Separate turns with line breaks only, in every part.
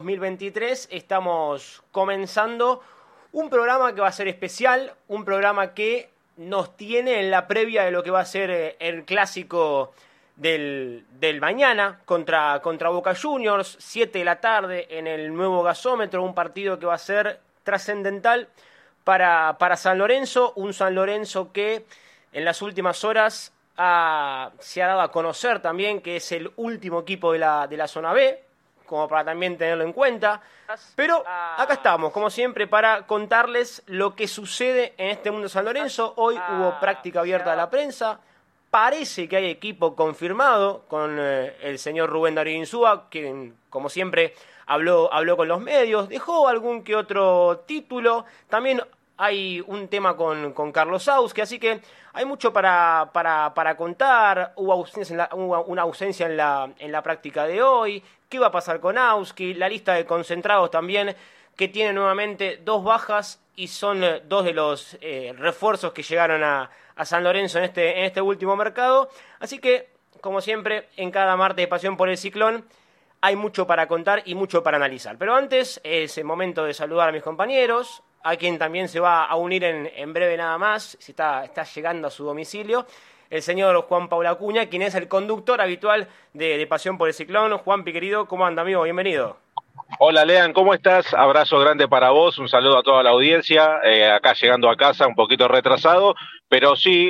2023 estamos comenzando un programa que va a ser especial, un programa que nos tiene en la previa de lo que va a ser el clásico del mañana contra Boca Juniors, 7 de la tarde en el nuevo gasómetro, un partido que va a ser trascendental para San Lorenzo, un San Lorenzo que en las últimas horas se ha dado a conocer también que es el último equipo de la zona B, como para también tenerlo en cuenta. Pero acá estamos, como siempre, para contarles lo que sucede en este mundo de San Lorenzo. Hoy hubo práctica abierta a la prensa. Parece que hay equipo confirmado con el señor Rubén Darío Insúa, quien, como siempre, habló con los medios, dejó algún que otro título. También hay un tema con Carlos Auski, así que hay mucho para contar. Hubo una ausencia en la práctica de hoy. ¿Qué va a pasar con Auski? La lista de concentrados también, que tiene nuevamente 2 bajas y son 2 de los refuerzos que llegaron a San Lorenzo en este último mercado. Así que, como siempre, en cada martes de Pasión por el Ciclón hay mucho para contar y mucho para analizar. Pero antes es el momento de saludar a mis compañeros, a quien también se va a unir en breve nada más, si está llegando a su domicilio, el señor Juan Pablo Acuña, quien es el conductor habitual de Pasión por el Ciclón. Juanpi, querido, ¿cómo anda, amigo? Bienvenido.
Hola, Lean, ¿cómo estás? Abrazo grande para vos, un saludo a toda la audiencia, acá llegando a casa un poquito retrasado, pero sí,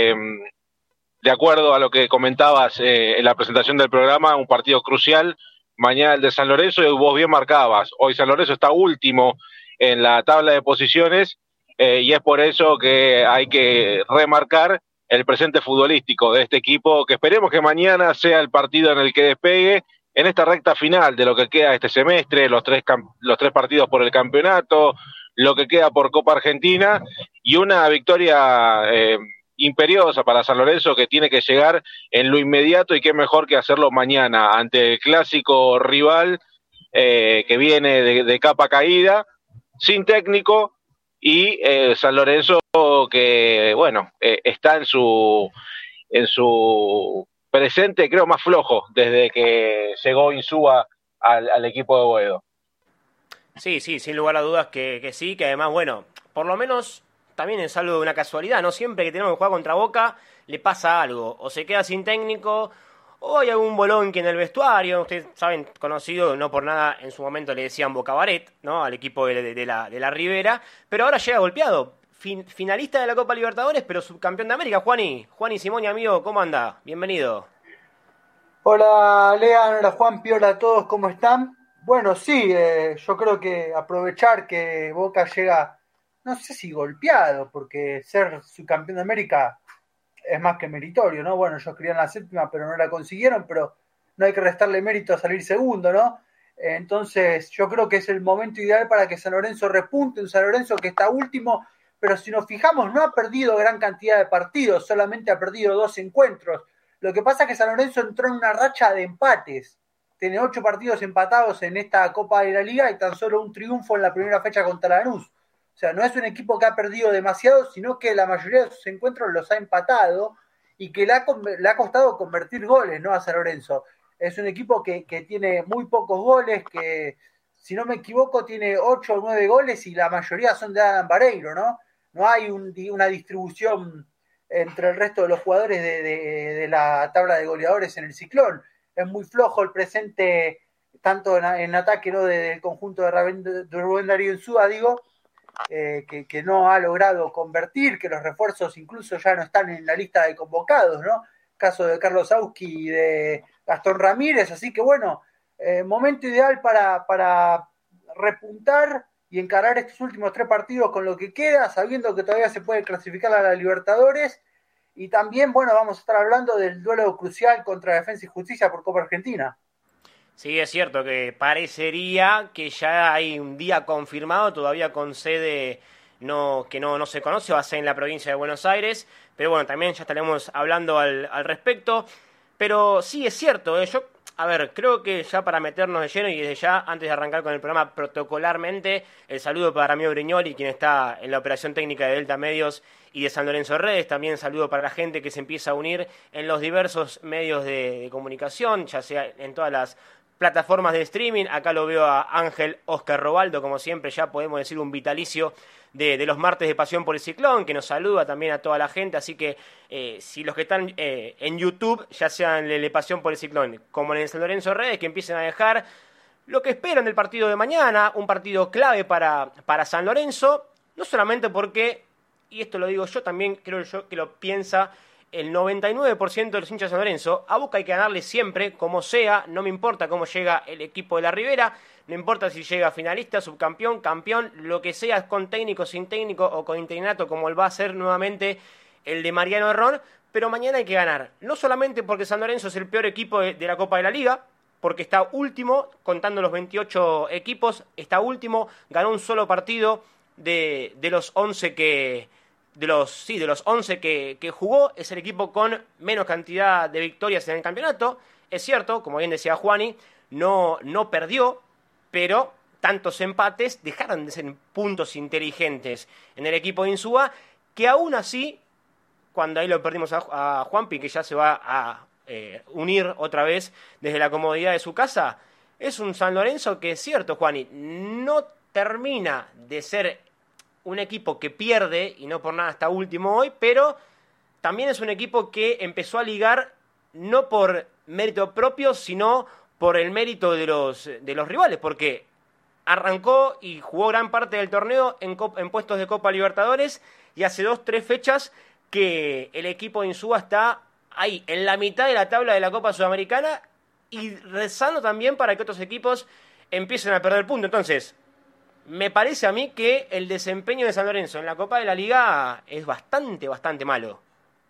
de acuerdo a lo que comentabas en la presentación del programa, un partido crucial, mañana el de San Lorenzo, y vos bien marcabas, hoy San Lorenzo está último en la tabla de posiciones, y es por eso que hay que remarcar el presente futbolístico de este equipo, que esperemos que mañana sea el partido en el que despegue en esta recta final de lo que queda este semestre, los tres partidos por el campeonato, lo que queda por Copa Argentina, y una victoria imperiosa para San Lorenzo que tiene que llegar en lo inmediato, y qué mejor que hacerlo mañana ante el clásico rival que viene de capa caída, sin técnico, y San Lorenzo que, bueno, está en su presente, creo, más flojo desde que llegó Insúa al equipo de Boedo.
Sí, sin lugar a dudas que sí, que además, bueno, por lo menos también es algo de una casualidad, ¿no? Siempre que tenemos que jugar contra Boca le pasa algo, o se queda sin técnico, o hay algún bolonqui en el vestuario. Ustedes saben, conocido, no por nada en su momento le decían Boca Baret, ¿no? Al equipo de la Ribera, pero ahora llega golpeado. Finalista de la Copa Libertadores, pero subcampeón de América. Juani Simoni, amigo, ¿cómo anda? Bienvenido.
Hola, Lean, hola Juan, hola a todos, ¿cómo están? Bueno, sí, yo creo que aprovechar que Boca llega, no sé si golpeado, porque ser subcampeón de América es más que meritorio, ¿no? Bueno, ellos querían la séptima, pero no la consiguieron, pero no hay que restarle mérito a salir segundo, ¿no? Entonces, yo creo que es el momento ideal para que San Lorenzo repunte, un San Lorenzo que está último, pero si nos fijamos, no ha perdido gran cantidad de partidos, solamente ha perdido 2 encuentros. Lo que pasa es que San Lorenzo entró en una racha de empates. Tiene 8 partidos empatados en esta Copa de la Liga y tan solo un triunfo en la primera fecha contra Lanús. O sea, no es un equipo que ha perdido demasiado, sino que la mayoría de sus encuentros los ha empatado y que le ha costado convertir goles, ¿no? A San Lorenzo. Es un equipo que tiene muy pocos goles, que si no me equivoco tiene 8 o 9 goles y la mayoría son de Adam Vareiro, ¿no? No hay una distribución entre el resto de los jugadores de la tabla de goleadores en el Ciclón. Es muy flojo el presente, tanto en ataque, ¿no? Del conjunto de Rubén Darío Insúa, digo, que no ha logrado convertir, que los refuerzos incluso ya no están en la lista de convocados, ¿no? Caso de Carlos Auski y de Gastón Ramírez, así que bueno, momento ideal para repuntar y encarar estos últimos 3 partidos con lo que queda, sabiendo que todavía se puede clasificar a la Libertadores. Y también, bueno, vamos a estar hablando del duelo crucial contra Defensa y Justicia por Copa Argentina.
Sí, es cierto que parecería que ya hay un día confirmado, todavía con sede que no se conoce, va a ser en la provincia de Buenos Aires, pero bueno, también ya estaremos hablando al respecto. Pero sí, es cierto, yo, a ver, creo que ya para meternos de lleno y desde ya, antes de arrancar con el programa protocolarmente, el saludo para Ramiro Brignoli, quien está en la operación técnica de Delta Medios y de San Lorenzo Redes. También saludo para la gente que se empieza a unir en los diversos medios de comunicación, ya sea en todas las plataformas de streaming. Acá lo veo a Ángel Oscar Robaldo, como siempre, ya podemos decir un vitalicio de los martes de Pasión por el Ciclón, que nos saluda también a toda la gente. Así que si los que están en YouTube, ya sean de Pasión por el Ciclón como en el San Lorenzo Redes, que empiecen a dejar lo que esperan del partido de mañana, un partido clave para San Lorenzo, no solamente porque, y esto lo digo yo, también creo yo que lo piensa el 99% de los hinchas de San Lorenzo. A Boca hay que ganarle siempre, como sea, no me importa cómo llega el equipo de la Ribera, no importa si llega finalista, subcampeón, campeón, lo que sea, con técnico, sin técnico o con interinato, como el va a ser nuevamente el de Mariano Herrón, pero mañana hay que ganar. No solamente porque San Lorenzo es el peor equipo de la Copa de la Liga, porque está último, contando los 28 equipos, está último, ganó un solo partido de los 11 que... De los 11 que jugó, es el equipo con menos cantidad de victorias en el campeonato. Es cierto, como bien decía Juani, no perdió, pero tantos empates dejaron de ser puntos inteligentes en el equipo de Insúa, que aún así, cuando ahí lo perdimos a Juanpi, que ya se va a unir otra vez desde la comodidad de su casa, es un San Lorenzo que es cierto, Juani, no termina de ser un equipo que pierde, y no por nada está último hoy, pero también es un equipo que empezó a ligar no por mérito propio, sino por el mérito de los rivales, porque arrancó y jugó gran parte del torneo en puestos de Copa Libertadores, y hace 2-3 fechas que el equipo de Insúa está ahí, en la mitad de la tabla de la Copa Sudamericana, y rezando también para que otros equipos empiecen a perder puntos. Entonces, me parece a mí que el desempeño de San Lorenzo en la Copa de la Liga es bastante malo.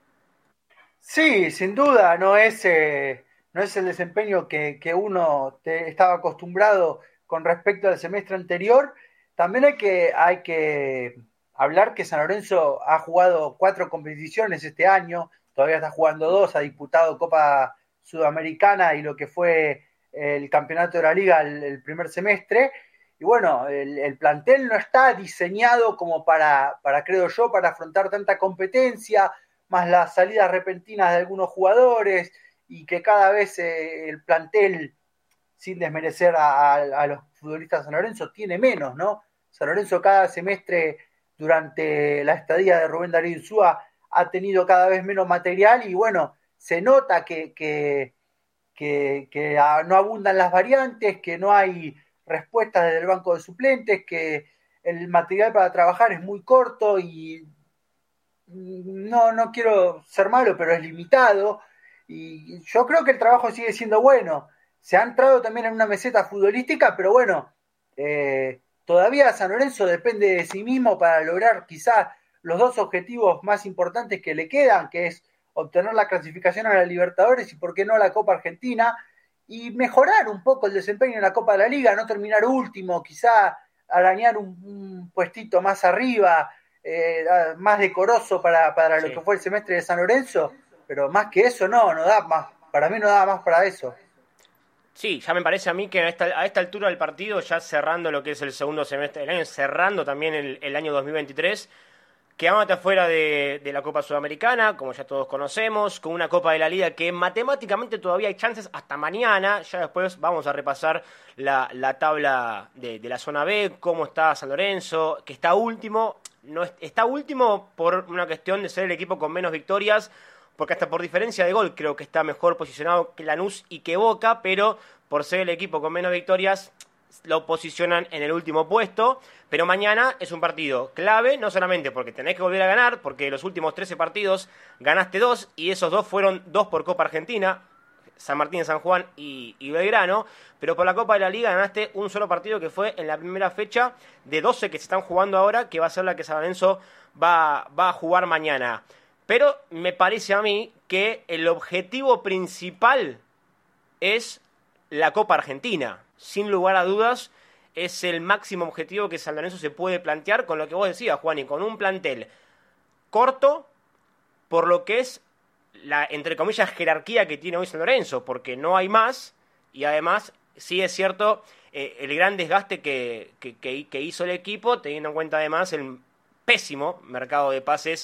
Sí, sin duda, no es el desempeño que uno estaba acostumbrado con respecto al semestre anterior. También hay que hablar que San Lorenzo ha jugado 4 competiciones este año, todavía está jugando 2, ha disputado Copa Sudamericana y lo que fue el campeonato de la Liga el primer semestre. Y bueno, el plantel no está diseñado como creo yo, para afrontar tanta competencia, más las salidas repentinas de algunos jugadores, y que cada vez el plantel, sin desmerecer a los futbolistas de San Lorenzo, tiene menos, ¿no? San Lorenzo cada semestre, durante la estadía de Rubén Darío Insúa, ha tenido cada vez menos material, y bueno, se nota que no abundan las variantes, que no hay respuestas desde el banco de suplentes, que el material para trabajar es muy corto y no quiero ser malo, pero es limitado, y yo creo que el trabajo sigue siendo bueno. Se ha entrado también en una meseta futbolística, pero bueno, todavía San Lorenzo depende de sí mismo para lograr quizás los 2 objetivos más importantes que le quedan, que es obtener la clasificación a la Libertadores y por qué no la Copa Argentina, y mejorar un poco el desempeño en la Copa de la Liga, no terminar último, quizá arañar un puestito más arriba, más decoroso para lo que fue el semestre de San Lorenzo, pero más que eso no da más, para mí no da más para eso.
Sí, ya me parece a mí que a esta altura del partido, ya cerrando lo que es el segundo semestre del año, cerrando también el año 2023, quedamos afuera de la Copa Sudamericana, como ya todos conocemos, con una Copa de la Liga que matemáticamente todavía hay chances hasta mañana. Ya después vamos a repasar la tabla de la zona B, cómo está San Lorenzo, que está último. No está último por una cuestión de ser el equipo con menos victorias, porque hasta por diferencia de gol creo que está mejor posicionado que Lanús y que Boca, pero por ser el equipo con menos victorias lo posicionan en el último puesto. Pero mañana es un partido clave, no solamente porque tenés que volver a ganar, porque de los últimos 13 partidos ganaste 2, y esos 2 fueron 2 por Copa Argentina, San Martín, San Juan y Belgrano, pero por la Copa de la Liga ganaste un solo partido, que fue en la primera fecha de 12 que se están jugando ahora, que va a ser la que San Lorenzo va a jugar mañana. Pero me parece a mí que el objetivo principal es la Copa Argentina. Sin lugar a dudas, es el máximo objetivo que San Lorenzo se puede plantear, con lo que vos decías, Juan, y con un plantel corto, por lo que es la, entre comillas, jerarquía que tiene hoy San Lorenzo, porque no hay más, y además sí es cierto el gran desgaste que hizo el equipo, teniendo en cuenta además el pésimo mercado de pases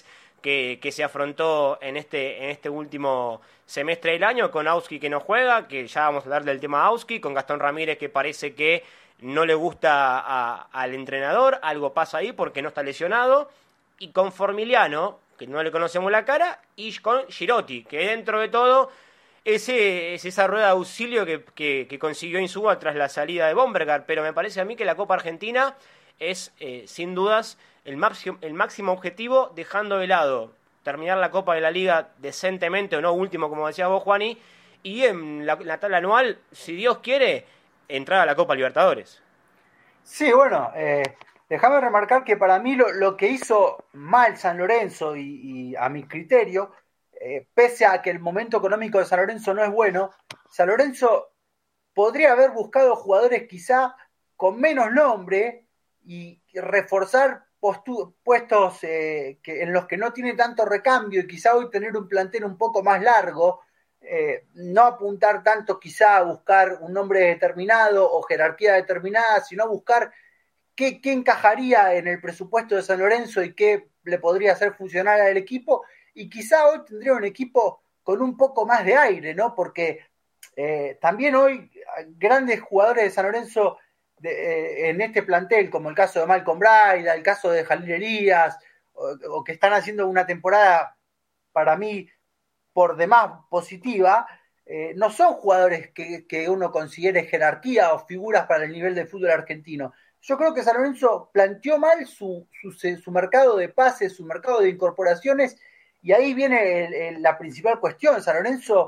que se afrontó en este último semestre del año, con Auski que no juega, que ya vamos a hablar del tema Auski, con Gastón Ramírez que parece que no le gusta al entrenador, algo pasa ahí porque no está lesionado, y con Formiliano, que no le conocemos la cara, y con Girotti, que dentro de todo es esa rueda de auxilio que consiguió Insúa tras la salida de Bombergar, pero me parece a mí que la Copa Argentina es, sin dudas, el máximo objetivo, dejando de lado terminar la Copa de la Liga decentemente, o no último, como decías vos, Juani, y en la tabla anual, si Dios quiere, entrar a la Copa Libertadores.
Sí, bueno, déjame remarcar que para mí lo que hizo mal San Lorenzo y a mi criterio, pese a que el momento económico de San Lorenzo no es bueno, San Lorenzo podría haber buscado jugadores quizá con menos nombre y reforzar puestos en los que no tiene tanto recambio y quizá hoy tener un plantel un poco más largo, no apuntar tanto quizá a buscar un nombre determinado o jerarquía determinada, sino buscar qué encajaría en el presupuesto de San Lorenzo y qué le podría hacer funcionar al equipo, y quizá hoy tendría un equipo con un poco más de aire, ¿no? Porque también hoy grandes jugadores de San Lorenzo en este plantel, como el caso de Malcolm Braida, el caso de Jalil Elías, o que están haciendo una temporada para mí por demás positiva, no son jugadores que uno considere jerarquía o figuras para el nivel del fútbol argentino. Yo creo que San Lorenzo planteó mal su mercado de pases, su mercado de incorporaciones, y ahí viene la principal cuestión. San Lorenzo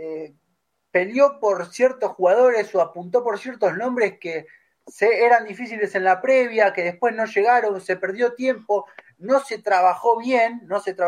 peleó por ciertos jugadores o apuntó por ciertos nombres que eran difíciles en la previa, que después no llegaron, se perdió tiempo, no se trabajó bien,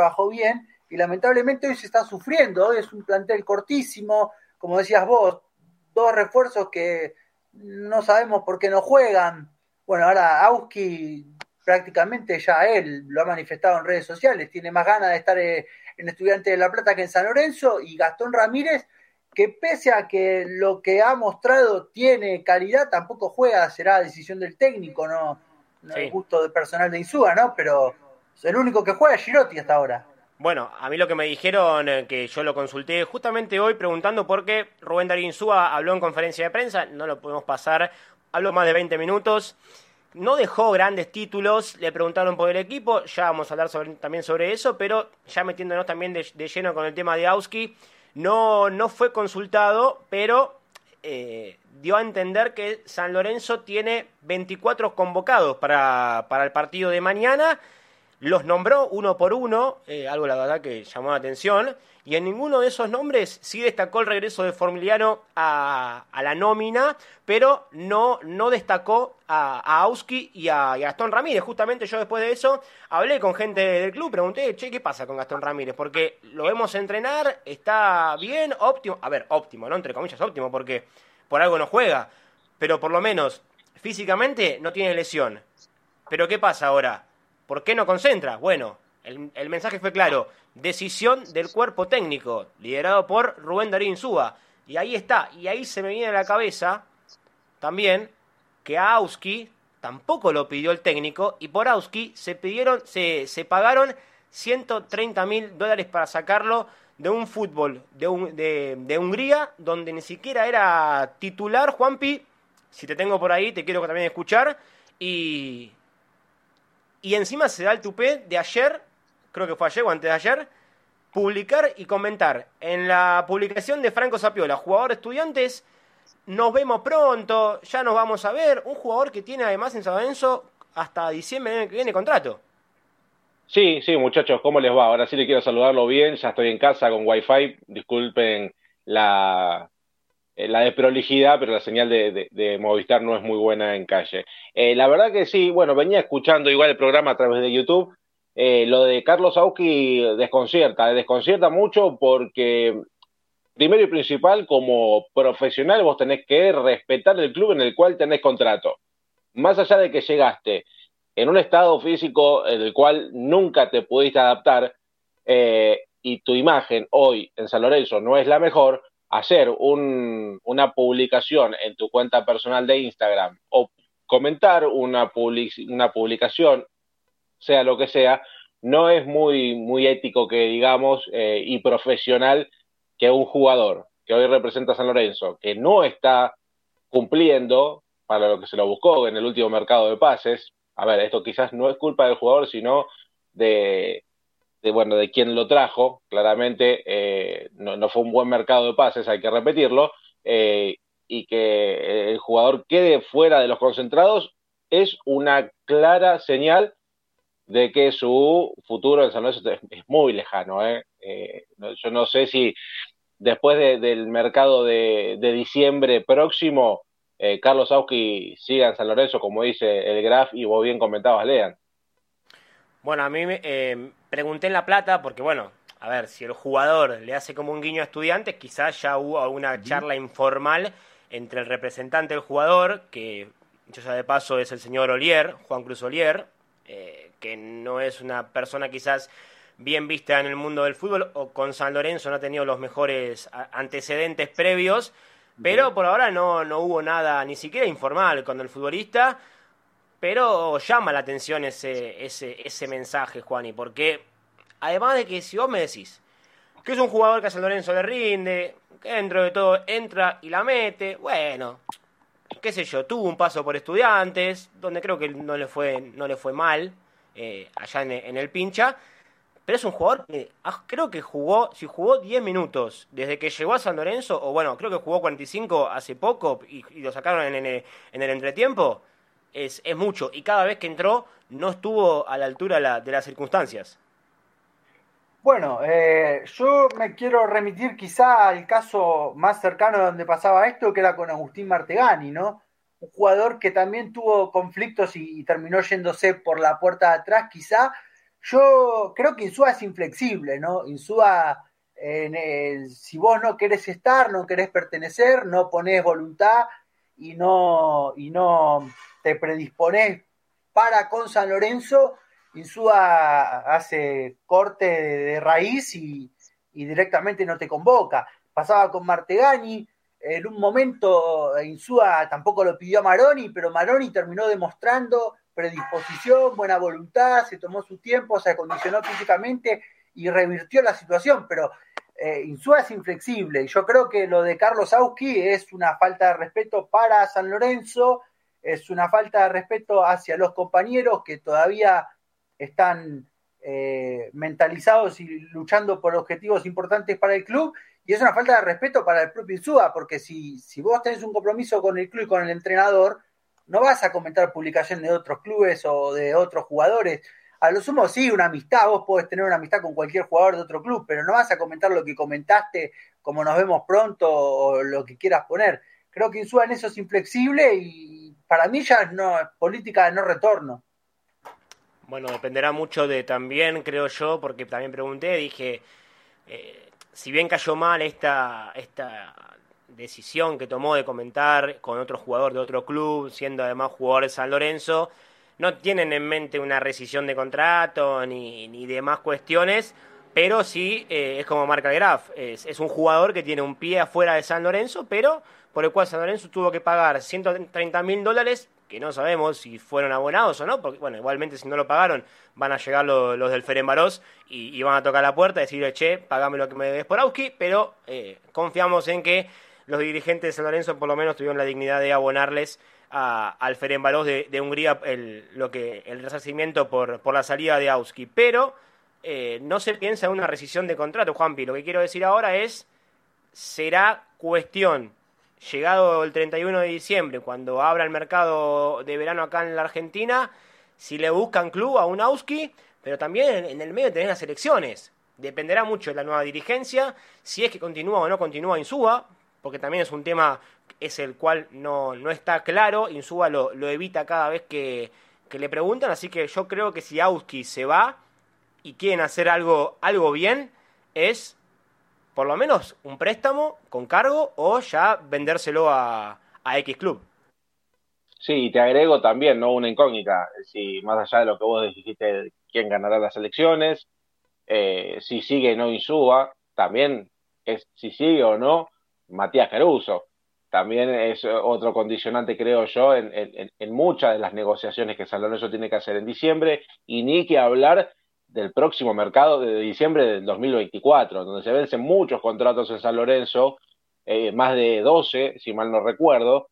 y lamentablemente hoy se está sufriendo. Hoy es un plantel cortísimo, como decías vos, 2 refuerzos que no sabemos por qué no juegan. Bueno, ahora Auski prácticamente ya él lo ha manifestado en redes sociales, tiene más ganas de estar en Estudiantes de La Plata que en San Lorenzo, y Gastón Ramírez, que pese a que lo que ha mostrado tiene calidad, tampoco juega, será decisión del técnico, no
Sí.
el gusto de personal de Insúa, ¿no? Pero el único que juega es Girotti hasta ahora.
Bueno, a mí lo que me dijeron, que yo lo consulté justamente hoy preguntando por qué Rubén Darío Insúa habló en conferencia de prensa, no lo podemos pasar, habló más de 20 minutos, no dejó grandes títulos, le preguntaron por el equipo, ya vamos a hablar también sobre eso, pero ya metiéndonos también de lleno con el tema de Auski, no fue consultado, pero dio a entender que San Lorenzo tiene 24 convocados para el partido de mañana. Los nombró uno por uno, algo la verdad que llamó la atención, y en ninguno de esos nombres sí destacó el regreso de Formiliano a la nómina, pero no destacó a Auski y a Gastón Ramírez. Justamente yo después de eso hablé con gente del club, pregunté, che, ¿qué pasa con Gastón Ramírez? Porque lo vemos entrenar, está bien, óptimo, a ver, óptimo, ¿no? Entre comillas óptimo, porque por algo no juega, pero por lo menos físicamente no tiene lesión. Pero ¿qué pasa ahora? ¿Por qué no concentra? Bueno, el mensaje fue claro. Decisión del cuerpo técnico, liderado por Rubén Darío Insúa. Y ahí está. Y ahí se me viene a la cabeza también que a Auski tampoco lo pidió el técnico. Y por Auski se pagaron $130.000 para sacarlo de un fútbol de Hungría, donde ni siquiera era titular. Juanpi, si te tengo por ahí, te quiero también escuchar. Y encima se da el tupé de ayer, creo que fue ayer o antes de ayer, publicar y comentar en la publicación de Franco Sapiola, jugador de Estudiantes, nos vemos pronto, ya nos vamos a ver. Un jugador que tiene además en San Lorenzo hasta diciembre del año que viene contrato.
Sí, muchachos, ¿cómo les va? Ahora sí les quiero saludarlo bien, ya estoy en casa con Wi-Fi, disculpen la desprolijidad, pero la señal de Movistar no es muy buena en calle. La verdad que sí, bueno, venía escuchando igual el programa a través de YouTube. Lo de Carlos Auski desconcierta mucho porque, primero y principal, como profesional vos tenés que respetar el club en el cual tenés contrato. Más allá de que llegaste en un estado físico en el cual nunca te pudiste adaptar, y tu imagen hoy en San Lorenzo no es la mejor, hacer una publicación en tu cuenta personal de Instagram o comentar una publicación, sea lo que sea, no es muy ético que digamos y profesional que un jugador que hoy representa a San Lorenzo, que no está cumpliendo para lo que se lo buscó en el último mercado de pases. A ver, esto quizás no es culpa del jugador, sino de, bueno, de quien lo trajo. Claramente no fue un buen mercado de pases, hay que repetirlo, y que el jugador quede fuera de los concentrados es una clara señal de que su futuro en San Lorenzo es muy lejano. Yo no sé si después del mercado de diciembre próximo, Carlos Auski siga en San Lorenzo, como dice el Graf, y vos bien comentabas, Lean.
Bueno, a mí me pregunté en La Plata, porque bueno, a ver, si el jugador le hace como un guiño a Estudiantes, quizás ya hubo alguna charla informal entre el representante del jugador, que dicho sea de paso es el señor Olier, Juan Cruz Olier, que no es una persona quizás bien vista en el mundo del fútbol, o con San Lorenzo no ha tenido los mejores antecedentes previos, pero por ahora no hubo nada, ni siquiera informal con el futbolista. Pero llama la atención ese mensaje, Juani, porque además de que si vos me decís que es un jugador que a San Lorenzo le rinde, que dentro de todo entra y la mete, bueno, qué sé yo, tuvo un paso por Estudiantes, donde creo que no le fue mal, allá en el pincha, pero es un jugador que creo que si jugó 10 minutos desde que llegó a San Lorenzo, o bueno, creo que jugó 45 hace poco y lo sacaron en el entretiempo, es mucho. Y cada vez que entró no estuvo a la altura de las circunstancias.
Bueno, yo me quiero remitir quizá al caso más cercano donde pasaba esto, que era con Agustín Martegani, ¿no? Un jugador que también tuvo conflictos y terminó yéndose por la puerta de atrás, quizá. Yo creo que Insúa es inflexible, ¿no? Insúa, si vos no querés estar, no querés pertenecer, no ponés voluntad y no te predisponés para con San Lorenzo, Insúa hace corte de raíz y directamente no te convoca. Pasaba con Martegani, en un momento Insúa tampoco lo pidió a Maroni, pero Maroni terminó demostrando predisposición, buena voluntad, se tomó su tiempo, se acondicionó físicamente y revirtió la situación, pero Insúa es inflexible y yo creo que lo de Carlos Auski es una falta de respeto para San Lorenzo, es una falta de respeto hacia los compañeros que todavía están mentalizados y luchando por objetivos importantes para el club, y es una falta de respeto para el propio Insúa, porque si vos tenés un compromiso con el club y con el entrenador, no vas a comentar publicaciones de otros clubes o de otros jugadores. A lo sumo sí, una amistad, vos podés tener una amistad con cualquier jugador de otro club, pero no vas a comentar lo que comentaste, como nos vemos pronto o lo que quieras poner. Creo que Insúa en eso es inflexible y para mí ya no es política de no retorno.
Bueno, dependerá mucho de también, creo yo, porque también pregunté, dije, si bien cayó mal esta decisión que tomó de comentar con otro jugador de otro club, siendo además jugador de San Lorenzo, no tienen en mente una rescisión de contrato ni demás cuestiones, pero sí es como marca el Graf, es un jugador que tiene un pie afuera de San Lorenzo, pero por el cual San Lorenzo tuvo que pagar $130.000, que no sabemos si fueron abonados o no, porque bueno, igualmente si no lo pagaron van a llegar los del Ferenbaros y van a tocar la puerta y decirle, che, pagame lo que me debes por Auski, pero confiamos en que los dirigentes de San Lorenzo por lo menos tuvieron la dignidad de abonarles al Ferenbaros de Hungría el resarcimiento por la salida de Auski, pero no se piensa en una rescisión de contrato, Juanpi. Lo que quiero decir ahora será cuestión, llegado el 31 de diciembre, cuando abra el mercado de verano acá en la Argentina, si le buscan club a un Auski, pero también en el medio tenés las elecciones. Dependerá mucho de la nueva dirigencia, si es que continúa o no continúa Insúa, porque también es un tema es el cual no está claro, Insúa lo evita cada vez que le preguntan, así que yo creo que si Auski se va y quieren hacer algo bien, es por lo menos un préstamo con cargo o ya vendérselo a X Club.
Sí, y te agrego también, ¿no? Una incógnita, si más allá de lo que vos dijiste, quién ganará las elecciones, si sigue o no Insúa, también es si sigue o no Matías Caruso. También es otro condicionante, creo yo, en muchas de las negociaciones que San Lorenzo tiene que hacer en diciembre, y ni que hablar del próximo mercado de diciembre del 2024, donde se vencen muchos contratos en San Lorenzo, más de 12, si mal no recuerdo,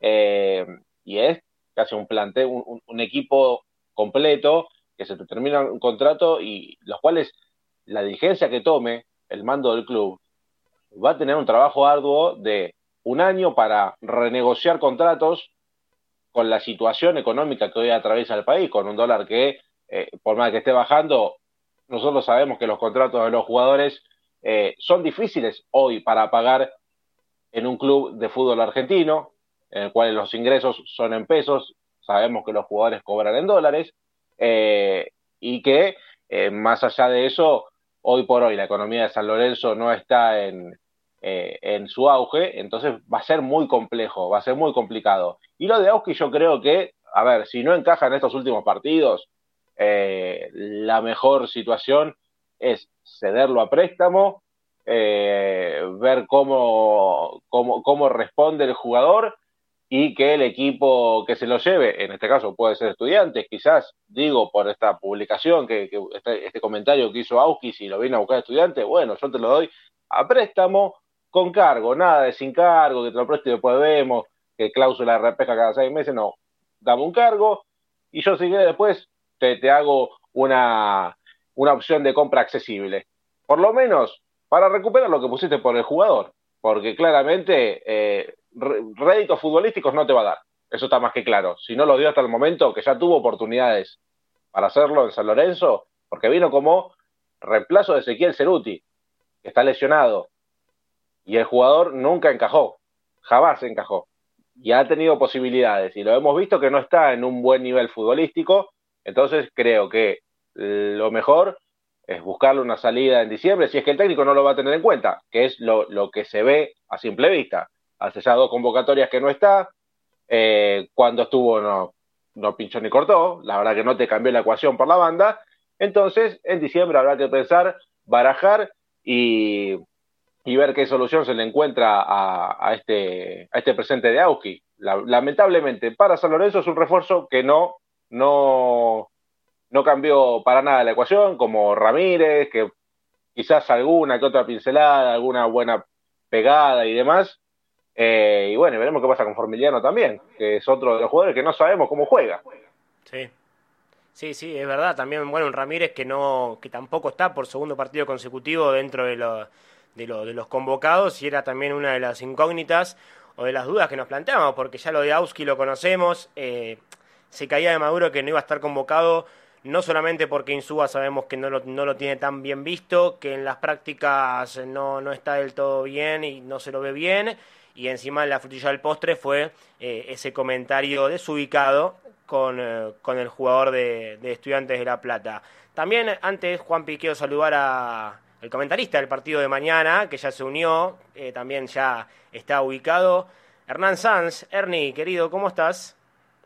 y es casi un plantel, un equipo completo que se te termina un contrato y los cuales la dirigencia que tome el mando del club va a tener un trabajo arduo de un año para renegociar contratos con la situación económica que hoy atraviesa el país, con un dólar que, por más que esté bajando, nosotros sabemos que los contratos de los jugadores son difíciles hoy para pagar en un club de fútbol argentino, en el cual los ingresos son en pesos, sabemos que los jugadores cobran en dólares, y que más allá de eso, hoy por hoy la economía de San Lorenzo no está en su auge, entonces va a ser muy complejo, va a ser muy complicado. Y lo de Auski yo creo que, a ver, si no encaja en estos últimos partidos, la mejor situación es cederlo a préstamo, ver cómo responde el jugador y que el equipo que se lo lleve, en este caso puede ser Estudiantes, quizás, digo, por esta publicación, este comentario que hizo Auski, si lo viene a buscar Estudiantes, bueno, yo te lo doy a préstamo con cargo, nada de sin cargo, que te lo preste y después vemos, que cláusula de repesca cada 6 meses, no, dame un cargo y yo si quieres después te hago una opción de compra accesible. Por lo menos para recuperar lo que pusiste por el jugador, porque claramente réditos futbolísticos no te va a dar, eso está más que claro. Si no lo dio hasta el momento, que ya tuvo oportunidades para hacerlo en San Lorenzo, porque vino como reemplazo de Ezequiel Ceruti, que está lesionado, y el jugador nunca encajó, jamás encajó, y ha tenido posibilidades, y lo hemos visto que no está en un buen nivel futbolístico, entonces creo que lo mejor es buscarle una salida en diciembre, si es que el técnico no lo va a tener en cuenta, que es lo que se ve a simple vista. Hace ya 2 convocatorias que no está, cuando estuvo no pinchó ni cortó, la verdad que no te cambió la ecuación por la banda, entonces en diciembre habrá que pensar, barajar y ver qué solución se le encuentra a este presente de Auski. Lamentablemente para San Lorenzo es un refuerzo que no cambió para nada la ecuación, como Ramírez, que quizás alguna que otra pincelada, alguna buena pegada y demás. Y bueno, veremos qué pasa con Formiliano también, que es otro de los jugadores que no sabemos cómo juega.
Sí. Sí, es verdad. También, bueno, un Ramírez que tampoco está por segundo partido consecutivo dentro de los convocados, y era también una de las incógnitas o de las dudas que nos planteamos, porque ya lo de Auski lo conocemos, se caía de Maduro que no iba a estar convocado, no solamente porque Insúa sabemos que no lo tiene tan bien visto, que en las prácticas no está del todo bien y no se lo ve bien, y encima la frutilla del postre fue ese comentario desubicado con el jugador de Estudiantes de La Plata. También antes, Juanpi, quiero saludar a el comentarista del partido de mañana, que ya se unió, también ya está ubicado, Hernán Sanz. Ernie, querido, ¿cómo estás?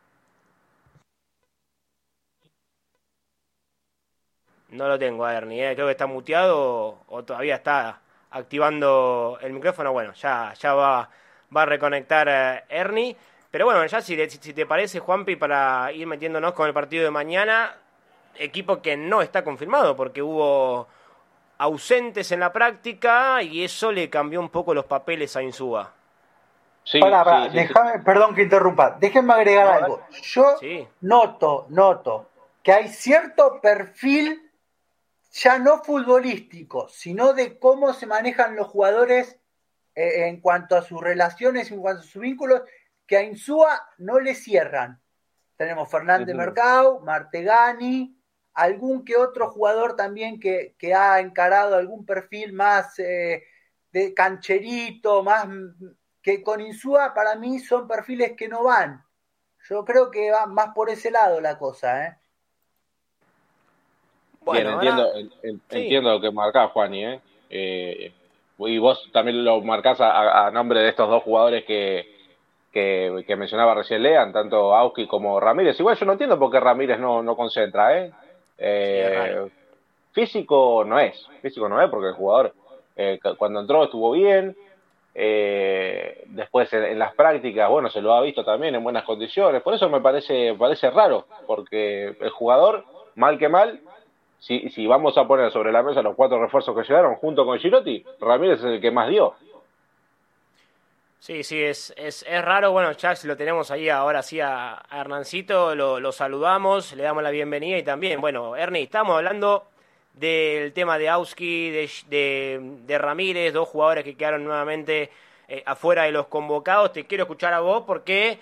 No lo tengo a Ernie, creo que está muteado o todavía está activando el micrófono. Bueno, ya va a reconectar Ernie. Pero bueno, ya si te parece, Juanpi, para ir metiéndonos con el partido de mañana, equipo que no está confirmado porque hubo ausentes en la práctica y eso le cambió un poco los papeles a Insúa.
Sí, déjame, perdón que interrumpa, déjenme agregar algo. Yo noto que hay cierto perfil ya no futbolístico, sino de cómo se manejan los jugadores en cuanto a sus relaciones, en cuanto a sus vínculos, que a Insúa no le cierran. Tenemos Fernández Mercado, Martegani, algún que otro jugador también que ha encarado algún perfil más de cancherito, más que con Insúa para mí son perfiles que no van. Yo creo que va más por ese lado la cosa,
Bueno, bien, entiendo lo que marcás, Juani, y vos también lo marcás a nombre de estos 2 jugadores que mencionaba recién Lean, tanto Auski como Ramírez. Igual yo no entiendo por qué Ramírez no concentra, físico no es porque el jugador cuando entró estuvo bien, después en las prácticas, bueno, se lo ha visto también en buenas condiciones, por eso me parece raro, porque el jugador, mal que mal, si vamos a poner sobre la mesa los 4 refuerzos que llegaron junto con Girotti, Ramírez es el que más dio.
Sí, sí, es raro. Bueno, ya lo tenemos ahí ahora sí a Hernancito, lo saludamos, le damos la bienvenida y también, bueno, Ernie, estamos hablando del tema de Auski, de Ramírez, dos jugadores que quedaron nuevamente afuera de los convocados. Te quiero escuchar a vos porque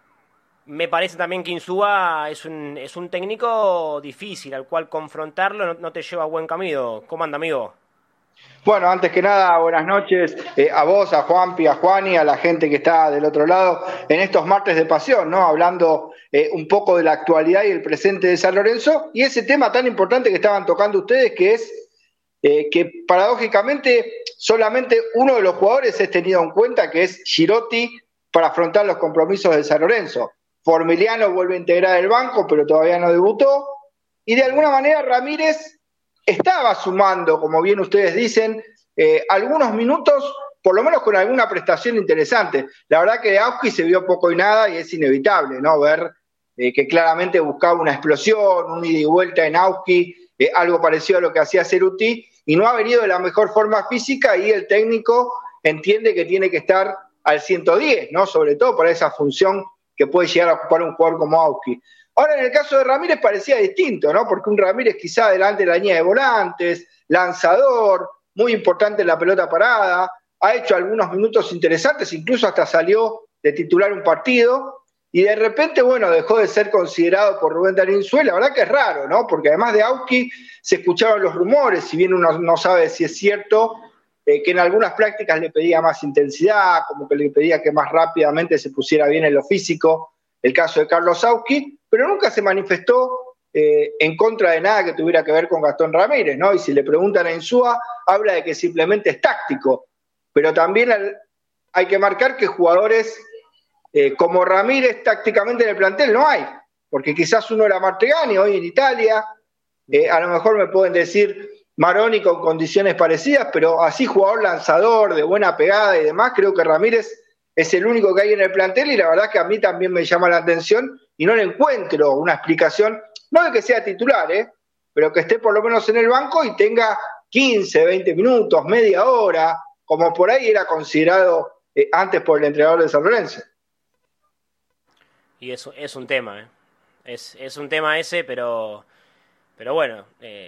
me parece también que Insúa es un técnico difícil, al cual confrontarlo no te lleva a buen camino. ¿Cómo anda, amigo?
Bueno, antes que nada, buenas noches a vos, a Juanpi, a Juani, a la gente que está del otro lado en estos martes de pasión, ¿no? Hablando un poco de la actualidad y el presente de San Lorenzo y ese tema tan importante que estaban tocando ustedes, que es que paradójicamente solamente uno de los jugadores es tenido en cuenta, que es Girotti, para afrontar los compromisos de San Lorenzo. Formiliano vuelve a integrar el banco, pero todavía no debutó. Y de alguna manera Ramírez estaba sumando, como bien ustedes dicen, algunos minutos, por lo menos con alguna prestación interesante. La verdad que de Auski se vio poco y nada y es inevitable, ¿no? Ver que claramente buscaba una explosión, un ida y vuelta en Auski, algo parecido a lo que hacía Ceruti, y no ha venido de la mejor forma física y el técnico entiende que tiene que estar al 110, ¿no? Sobre todo para esa función que puede llegar a ocupar un jugador como Auski. Ahora, en el caso de Ramírez parecía distinto, ¿no? Porque un Ramírez quizá delante de la línea de volantes, lanzador, muy importante en la pelota parada, ha hecho algunos minutos interesantes, incluso hasta salió de titular un partido, y de repente, bueno, dejó de ser considerado por Rubén Darín Suárez. La verdad que es raro, ¿no? Porque además de Auski se escucharon los rumores, si bien uno no sabe si es cierto, que en algunas prácticas le pedía más intensidad, como que le pedía que más rápidamente se pusiera bien en lo físico, el caso de Carlos Auski, pero nunca se manifestó en contra de nada que tuviera que ver con Gastón Ramírez, ¿no? Y si le preguntan a Insúa, habla de que simplemente es táctico, pero también hay que marcar que jugadores como Ramírez tácticamente en el plantel no hay, porque quizás uno era Martegani hoy en Italia, a lo mejor me pueden decir Maroni con condiciones parecidas, pero así jugador lanzador, de buena pegada y demás, creo que Ramírez es el único que hay en el plantel y la verdad que a mí también me llama la atención y no le encuentro una explicación, no de que sea titular, pero que esté por lo menos en el banco y tenga 15, 20 minutos, media hora, como por ahí era considerado antes por el entrenador de San Lorenzo.
Y eso es un tema, ¿eh? Es un tema ese, pero bueno,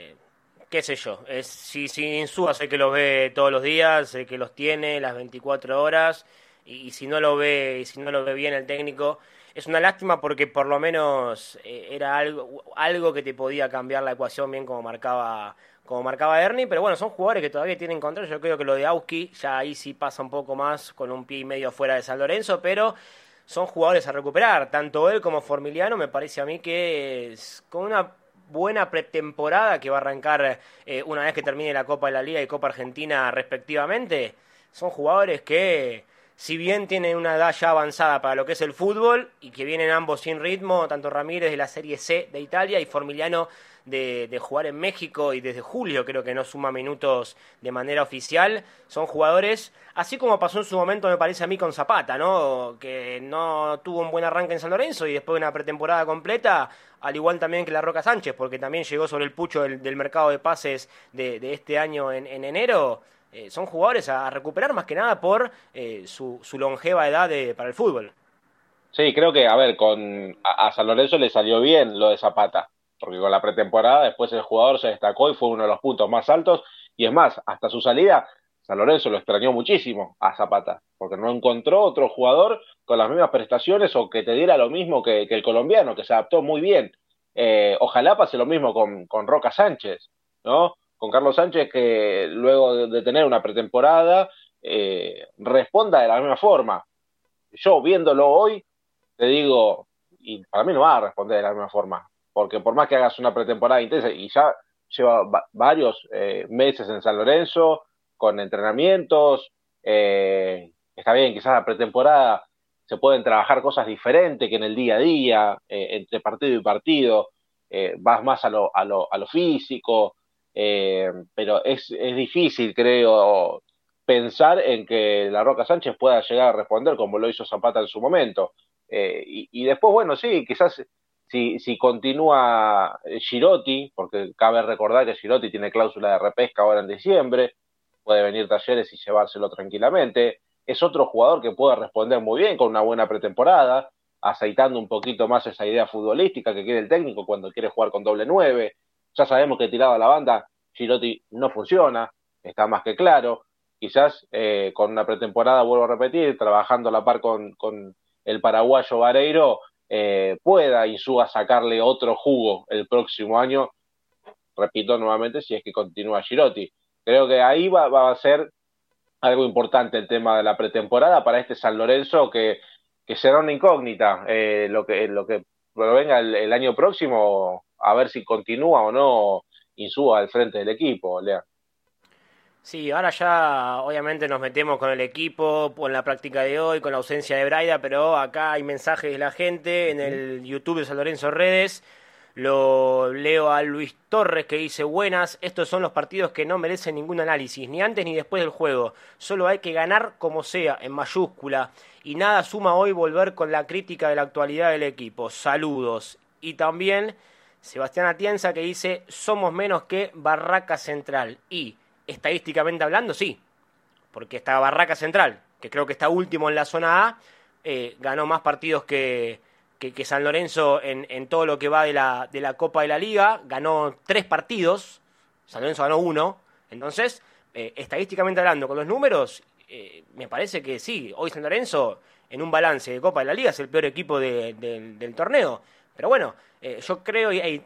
qué sé yo. Si Insúa sé que los ve todos los días, sé que los tiene las 24 horas, y si no lo ve, bien el técnico, es una lástima porque por lo menos era algo que te podía cambiar la ecuación bien como marcaba Ernie, pero bueno, son jugadores que todavía tienen control. Yo creo que lo de Auski ya ahí sí pasa un poco más con un pie y medio fuera de San Lorenzo, pero son jugadores a recuperar, tanto él como Formiliano. Me parece a mí que con una buena pretemporada que va a arrancar una vez que termine la Copa de la Liga y Copa Argentina respectivamente, son jugadores que, si bien tienen una edad ya avanzada para lo que es el fútbol y que vienen ambos sin ritmo, tanto Ramírez de la Serie C de Italia y Formiliano de jugar en México y desde julio creo que no suma minutos de manera oficial, son jugadores, así como pasó en su momento me parece a mí con Zapata, ¿no? Que no tuvo un buen arranque en San Lorenzo y después de una pretemporada completa, al igual también que la Roca Sánchez, porque también llegó sobre el pucho del mercado de pases de este año en enero. Son jugadores a recuperar más que nada por su longeva edad para el fútbol.
Sí, creo que, a ver, a San Lorenzo le salió bien lo de Zapata, porque con la pretemporada después el jugador se destacó y fue uno de los puntos más altos, y es más, hasta su salida, San Lorenzo lo extrañó muchísimo a Zapata, porque no encontró otro jugador con las mismas prestaciones o que te diera lo mismo que el colombiano, que se adaptó muy bien. Ojalá pase lo mismo con Roca Sánchez, ¿no? Con Carlos Sánchez, que luego de tener una pretemporada, responda de la misma forma. Yo viéndolo hoy, te digo, y para mí no va a responder de la misma forma, porque por más que hagas una pretemporada intensa, y ya lleva varios meses en San Lorenzo, con entrenamientos, está bien, quizás la pretemporada se pueden trabajar cosas diferentes que en el día a día, entre partido y partido, vas más a lo físico, pero es difícil, creo, pensar en que la Roca Sánchez pueda llegar a responder como lo hizo Zapata en su momento. Y después, bueno, sí, quizás si continúa Girotti, porque cabe recordar que Girotti tiene cláusula de repesca ahora en diciembre, puede venir Talleres y llevárselo tranquilamente. Es otro jugador que puede responder muy bien con una buena pretemporada, aceitando un poquito más esa idea futbolística que quiere el técnico cuando quiere jugar con doble 9. Ya sabemos que tirado a la banda, Girotti no funciona, está más que claro. Quizás con una pretemporada, vuelvo a repetir, trabajando a la par con el paraguayo Vareiro, pueda Insúa sacarle otro jugo el próximo año, repito nuevamente, si es que continúa Girotti. Creo que ahí va a ser algo importante el tema de la pretemporada para este San Lorenzo, que será una incógnita lo que provenga el año próximo, a ver si continúa o no Insúa al frente del equipo, Lea.
Sí, ahora ya obviamente nos metemos con el equipo, con la práctica de hoy, con la ausencia de Braida, pero acá hay mensajes de la gente en el YouTube de San Lorenzo Redes. Lo leo a Luis Torres que dice: buenas, estos son los partidos que no merecen ningún análisis, ni antes ni después del juego. Solo hay que ganar como sea, en mayúscula. Y nada suma hoy volver con la crítica de la actualidad del equipo. Saludos. Y también Sebastián Atienza que dice: somos menos que Barraca Central. Y estadísticamente hablando, sí, porque está Barraca Central, que creo que está último en la zona A, ganó más partidos que San Lorenzo en todo lo que va de la Copa de la Liga, ganó 3 partidos, San Lorenzo ganó 1, entonces, estadísticamente hablando, con los números, me parece que sí, hoy San Lorenzo, en un balance de Copa de la Liga, es el peor equipo del torneo, pero bueno, yo creo y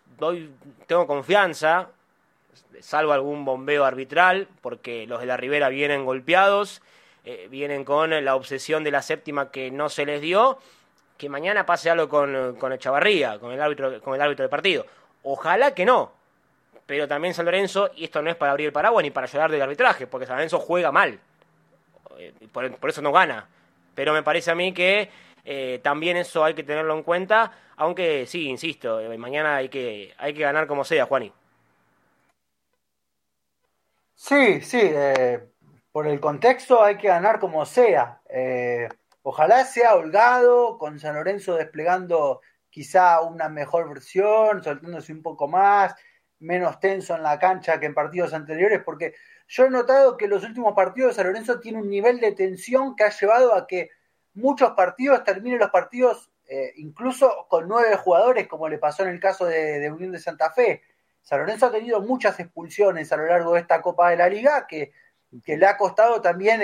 tengo confianza, salvo algún bombeo arbitral, porque los de la Ribera vienen golpeados, vienen con la obsesión de la séptima que no se les dio, que mañana pase algo con Echavarría, con el árbitro del partido. Ojalá que no, pero también San Lorenzo, y esto no es para abrir el paraguas ni para llorar del arbitraje, porque San Lorenzo juega mal, por eso no gana, pero me parece a mí que también eso hay que tenerlo en cuenta, aunque sí, insisto, mañana hay que ganar como sea, Juani.
Sí, por el contexto hay que ganar como sea. Ojalá sea holgado, con San Lorenzo desplegando quizá una mejor versión, soltándose un poco más, menos tenso en la cancha que en partidos anteriores, porque yo he notado que en los últimos partidos de San Lorenzo tiene un nivel de tensión que ha llevado a que muchos partidos terminen los partidos incluso con 9 jugadores, como le pasó en el caso de Unión de Santa Fe. San Lorenzo ha tenido muchas expulsiones a lo largo de esta Copa de la Liga que le ha costado también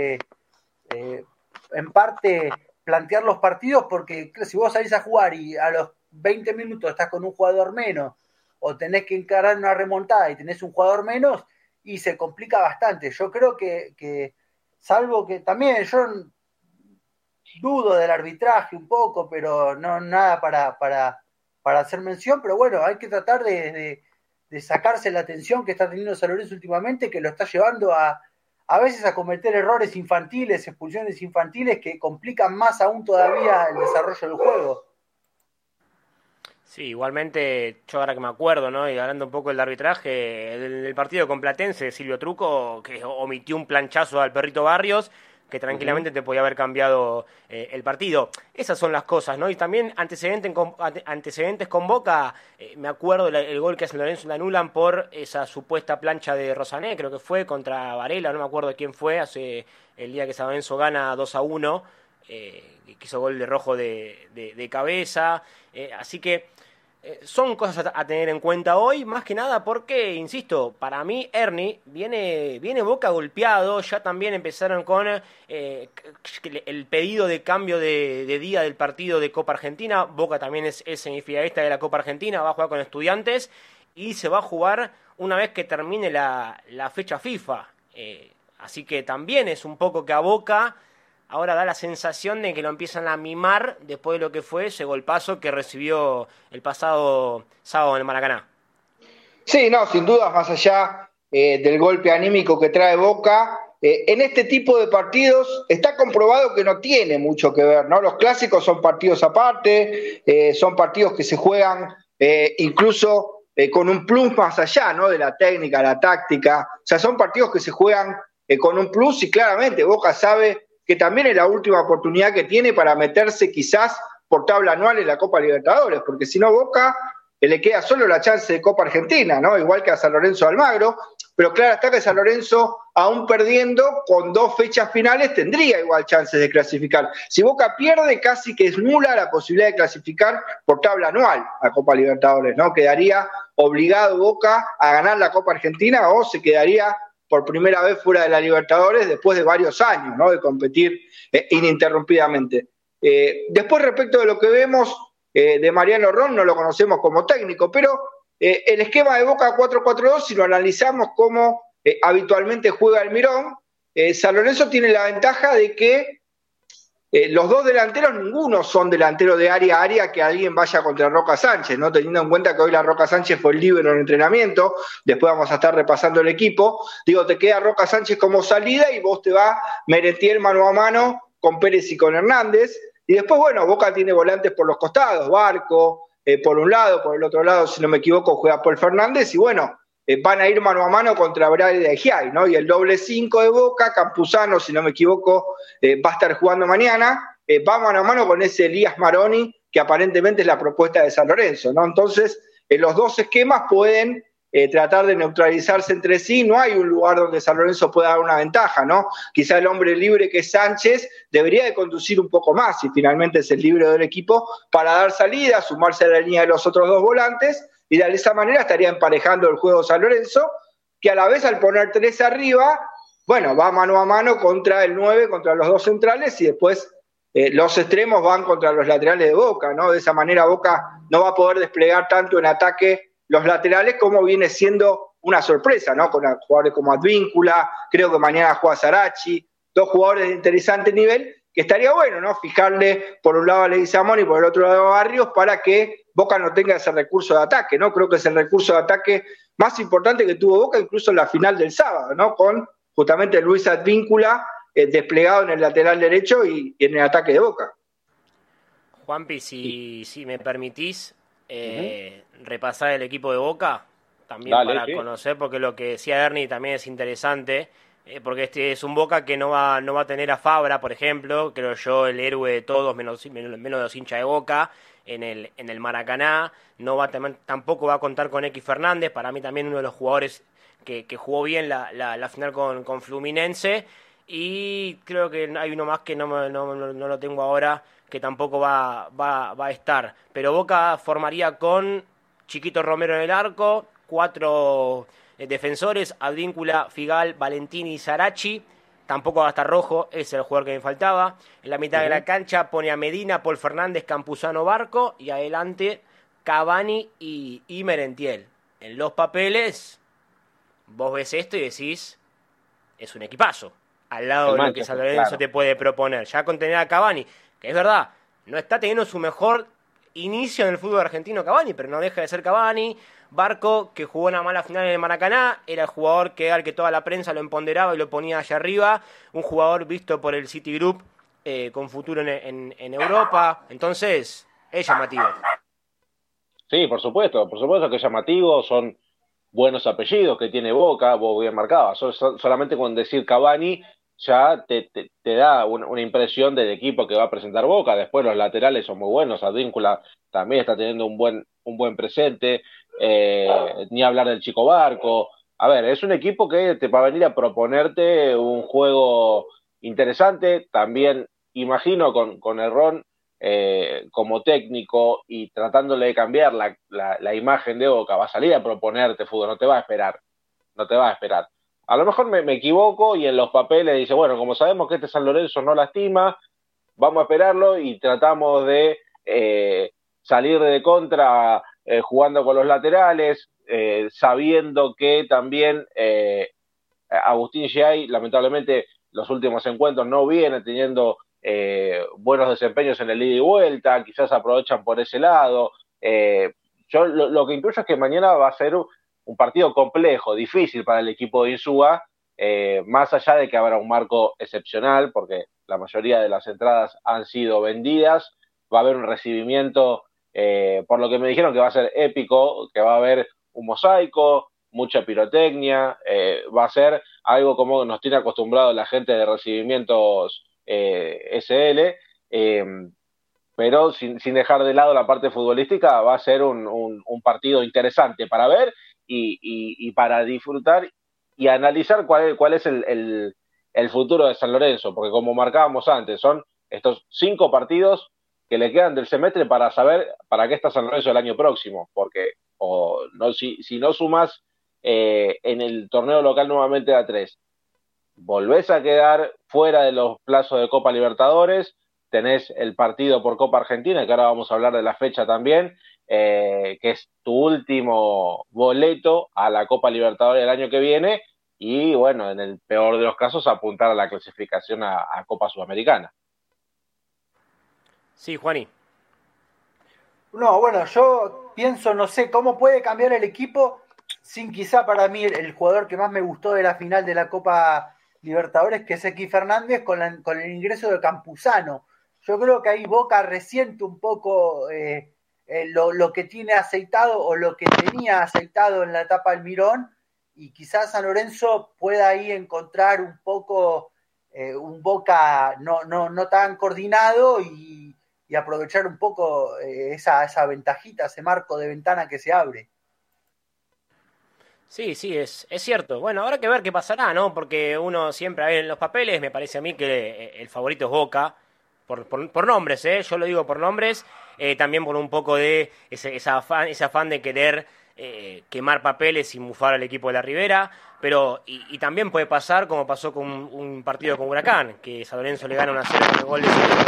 en parte plantear los partidos, porque si vos salís a jugar y a los 20 minutos estás con un jugador menos o tenés que encarar una remontada y tenés un jugador menos, y se complica bastante. Yo creo que salvo que también yo dudo del arbitraje un poco, pero no nada para hacer mención, pero bueno, hay que tratar de sacarse la tensión que está teniendo San Lorenzo últimamente, que lo está llevando a veces a cometer errores infantiles, expulsiones infantiles que complican más aún todavía el desarrollo del juego.
Sí, igualmente, yo ahora que me acuerdo, ¿no? Y hablando un poco del arbitraje, el partido con Platense, Silvio Truco, que omitió un planchazo al Perrito Barrios, que tranquilamente te podía haber cambiado el partido. Esas son las cosas, ¿no? Y también antecedentes con Boca, me acuerdo el gol que hace Lorenzo le anulan por esa supuesta plancha de Rosané, creo que fue contra Varela, no me acuerdo de quién fue, hace el día que San Lorenzo gana 2-1, que hizo gol de Rojo de cabeza, así que son cosas a tener en cuenta hoy, más que nada porque, insisto, para mí Ernie viene Boca golpeado, ya también empezaron con el pedido de cambio de día del partido de Copa Argentina. Boca también es semifinalista de la Copa Argentina, va a jugar con Estudiantes y se va a jugar una vez que termine la fecha FIFA, así que también es un poco que a Boca ahora da la sensación de que lo empiezan a mimar después de lo que fue ese golpazo que recibió el pasado sábado en el Maracaná.
Sí, no, sin duda, más allá del golpe anímico que trae Boca, en este tipo de partidos está comprobado que no tiene mucho que ver, ¿no? Los clásicos son partidos aparte, son partidos que se juegan incluso con un plus más allá, ¿no? De la técnica, la táctica, o sea, son partidos que se juegan con un plus y claramente Boca sabe que también es la última oportunidad que tiene para meterse quizás por tabla anual en la Copa Libertadores, porque si no Boca le queda solo la chance de Copa Argentina, ¿no? Igual que a San Lorenzo de Almagro, pero claro está que San Lorenzo, aún perdiendo, con 2 fechas finales, tendría igual chances de clasificar. Si Boca pierde, casi que es nula la posibilidad de clasificar por tabla anual a Copa Libertadores, ¿no? Quedaría obligado Boca a ganar la Copa Argentina o se quedaría por primera vez fuera de la Libertadores después de varios años, ¿no? De competir ininterrumpidamente. Después, respecto de lo que vemos de Mariano Ron, no lo conocemos como técnico, pero el esquema de Boca 4-4-2, si lo analizamos como habitualmente juega el Mirón, San Lorenzo tiene la ventaja de que los 2 delanteros, ninguno son delanteros de área a área que alguien vaya contra Roca Sánchez, ¿no? Teniendo en cuenta que hoy la Roca Sánchez fue el líbero en el entrenamiento, después vamos a estar repasando el equipo. Digo, te queda Roca Sánchez como salida y vos te va Merentiel mano a mano con Pérez y con Hernández. Y después, bueno, Boca tiene volantes por los costados, Barco, por un lado, por el otro lado, si no me equivoco, juega Paul Fernández, y bueno, van a ir mano a mano contra Braille de Agiay, ¿no? Y el doble 5 de Boca, Campuzano, si no me equivoco, va a estar jugando mañana, va mano a mano con ese Elías Maroni, que aparentemente es la propuesta de San Lorenzo, ¿no? Entonces, los 2 esquemas pueden tratar de neutralizarse entre sí, no hay un lugar donde San Lorenzo pueda dar una ventaja, ¿no? Quizá el hombre libre que es Sánchez debería de conducir un poco más, y finalmente es el libre del equipo, para dar salida, sumarse a la línea de los otros 2 volantes, y de esa manera estaría emparejando el juego San Lorenzo, que a la vez al poner 3 arriba, bueno, va mano a mano contra el 9, contra los 2 centrales, y después los extremos van contra los laterales de Boca, ¿no? De esa manera Boca no va a poder desplegar tanto en ataque los laterales, como viene siendo una sorpresa, ¿no? Con jugadores como Advíncula, creo que mañana juega Sarachi, 2 jugadores de interesante nivel, que estaría bueno, ¿no? Fijarle por un lado a Leguizamón y por el otro lado a Barrios para que Boca no tenga ese recurso de ataque, ¿no? Creo que es el recurso de ataque más importante que tuvo Boca, incluso en la final del sábado, ¿no? Con justamente Luis Advíncula desplegado en el lateral derecho y en el ataque de Boca.
Juanpi, si me permitís repasar el equipo de Boca, también
Dale,
para conocer, porque lo que decía Ernie también es interesante, porque este es un Boca que no va a tener a Fabra, por ejemplo, creo yo, el héroe de todos, menos de los hinchas de Boca, en el Maracaná. Tampoco va a contar con X Fernández, para mí también uno de los jugadores que jugó bien la final con Fluminense, y creo que hay uno más que no lo tengo ahora, que tampoco va a estar. Pero Boca formaría con Chiquito Romero en el arco, 4 defensores, Advíncula, Figal, Valentini y Sarachi. Tampoco va a estar Rojo, ese es el jugador que me faltaba. En la mitad de la cancha pone a Medina, Paul Fernández, Campuzano, Barco, y adelante Cavani y Merentiel. En los papeles, vos ves esto y decís, es un equipazo, al lado de lo que San Lorenzo te puede proponer. Ya con tener a Cavani, que es verdad, no está teniendo su mejor inicio en el fútbol argentino Cavani, pero no deja de ser Cavani. Barco, que jugó una mala final en el Maracaná, era el jugador al que toda la prensa lo empoderaba y lo ponía allá arriba, un jugador visto por el Citigroup con futuro en Europa. Entonces, es llamativo.
Sí, por supuesto que es llamativo, son buenos apellidos que tiene Boca, vos bien marcabas, solamente con decir Cavani ya te da una impresión del equipo que va a presentar Boca. Después los laterales son muy buenos, Advíncula también está teniendo un buen presente, ni hablar del Chico Barco. A ver, es un equipo que te va a venir a proponerte un juego interesante, también imagino con el Ron como técnico y tratándole de cambiar la imagen de Boca, va a salir a proponerte fútbol, no te va a esperar. A lo mejor me equivoco y en los papeles dice, bueno, como sabemos que este San Lorenzo no lastima, vamos a esperarlo y tratamos de salir de contra jugando con los laterales, sabiendo que también Agustín Giay, lamentablemente, los últimos encuentros no viene teniendo buenos desempeños en el ida y vuelta, quizás aprovechan por ese lado. Yo lo que intuyo es que mañana va a ser un partido complejo, difícil para el equipo de Insúa, más allá de que habrá un marco excepcional, porque la mayoría de las entradas han sido vendidas, va a haber un recibimiento, por lo que me dijeron que va a ser épico, que va a haber un mosaico, mucha pirotecnia, va a ser algo como nos tiene acostumbrado la gente de recibimientos SL, pero sin dejar de lado la parte futbolística, va a ser un partido interesante para ver y para disfrutar y analizar cuál es el futuro de San Lorenzo, porque como marcábamos antes, son estos 5 partidos que le quedan del semestre para saber para qué está San Lorenzo el año próximo, porque si no sumas en el torneo local nuevamente a 3, volvés a quedar fuera de los plazos de Copa Libertadores, tenés el partido por Copa Argentina, que ahora vamos a hablar de la fecha también, que es tu último boleto a la Copa Libertadores del año que viene, y bueno, en el peor de los casos, apuntar a la clasificación a Copa Sudamericana.
Sí, Juani.
No, bueno, yo pienso, no sé, cómo puede cambiar el equipo sin quizá para mí el jugador que más me gustó de la final de la Copa Libertadores, que es Equi Fernández, con el ingreso de Campuzano. Yo creo que ahí Boca resiente un poco lo que tiene aceitado o lo que tenía aceitado en la etapa del Mirón, y quizás San Lorenzo pueda ahí encontrar un poco un Boca no tan coordinado y aprovechar un poco esa ventajita, ese marco de ventana que se abre.
Sí, es cierto. Bueno, habrá que ver qué pasará, ¿no? Porque uno siempre, a ver, en los papeles me parece a mí que el favorito es Boca, por nombres, ¿eh? Yo lo digo por nombres, también por un poco de ese afán de querer quemar papeles y mufar al equipo de la Ribera, pero y también puede pasar como pasó con un partido con Huracán, que San Lorenzo le gana 1-0 con el gol de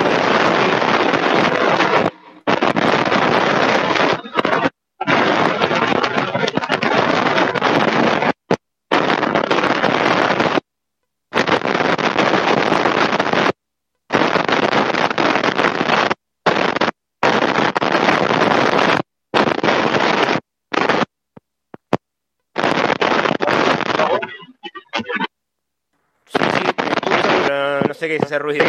no sé qué es ese ruido.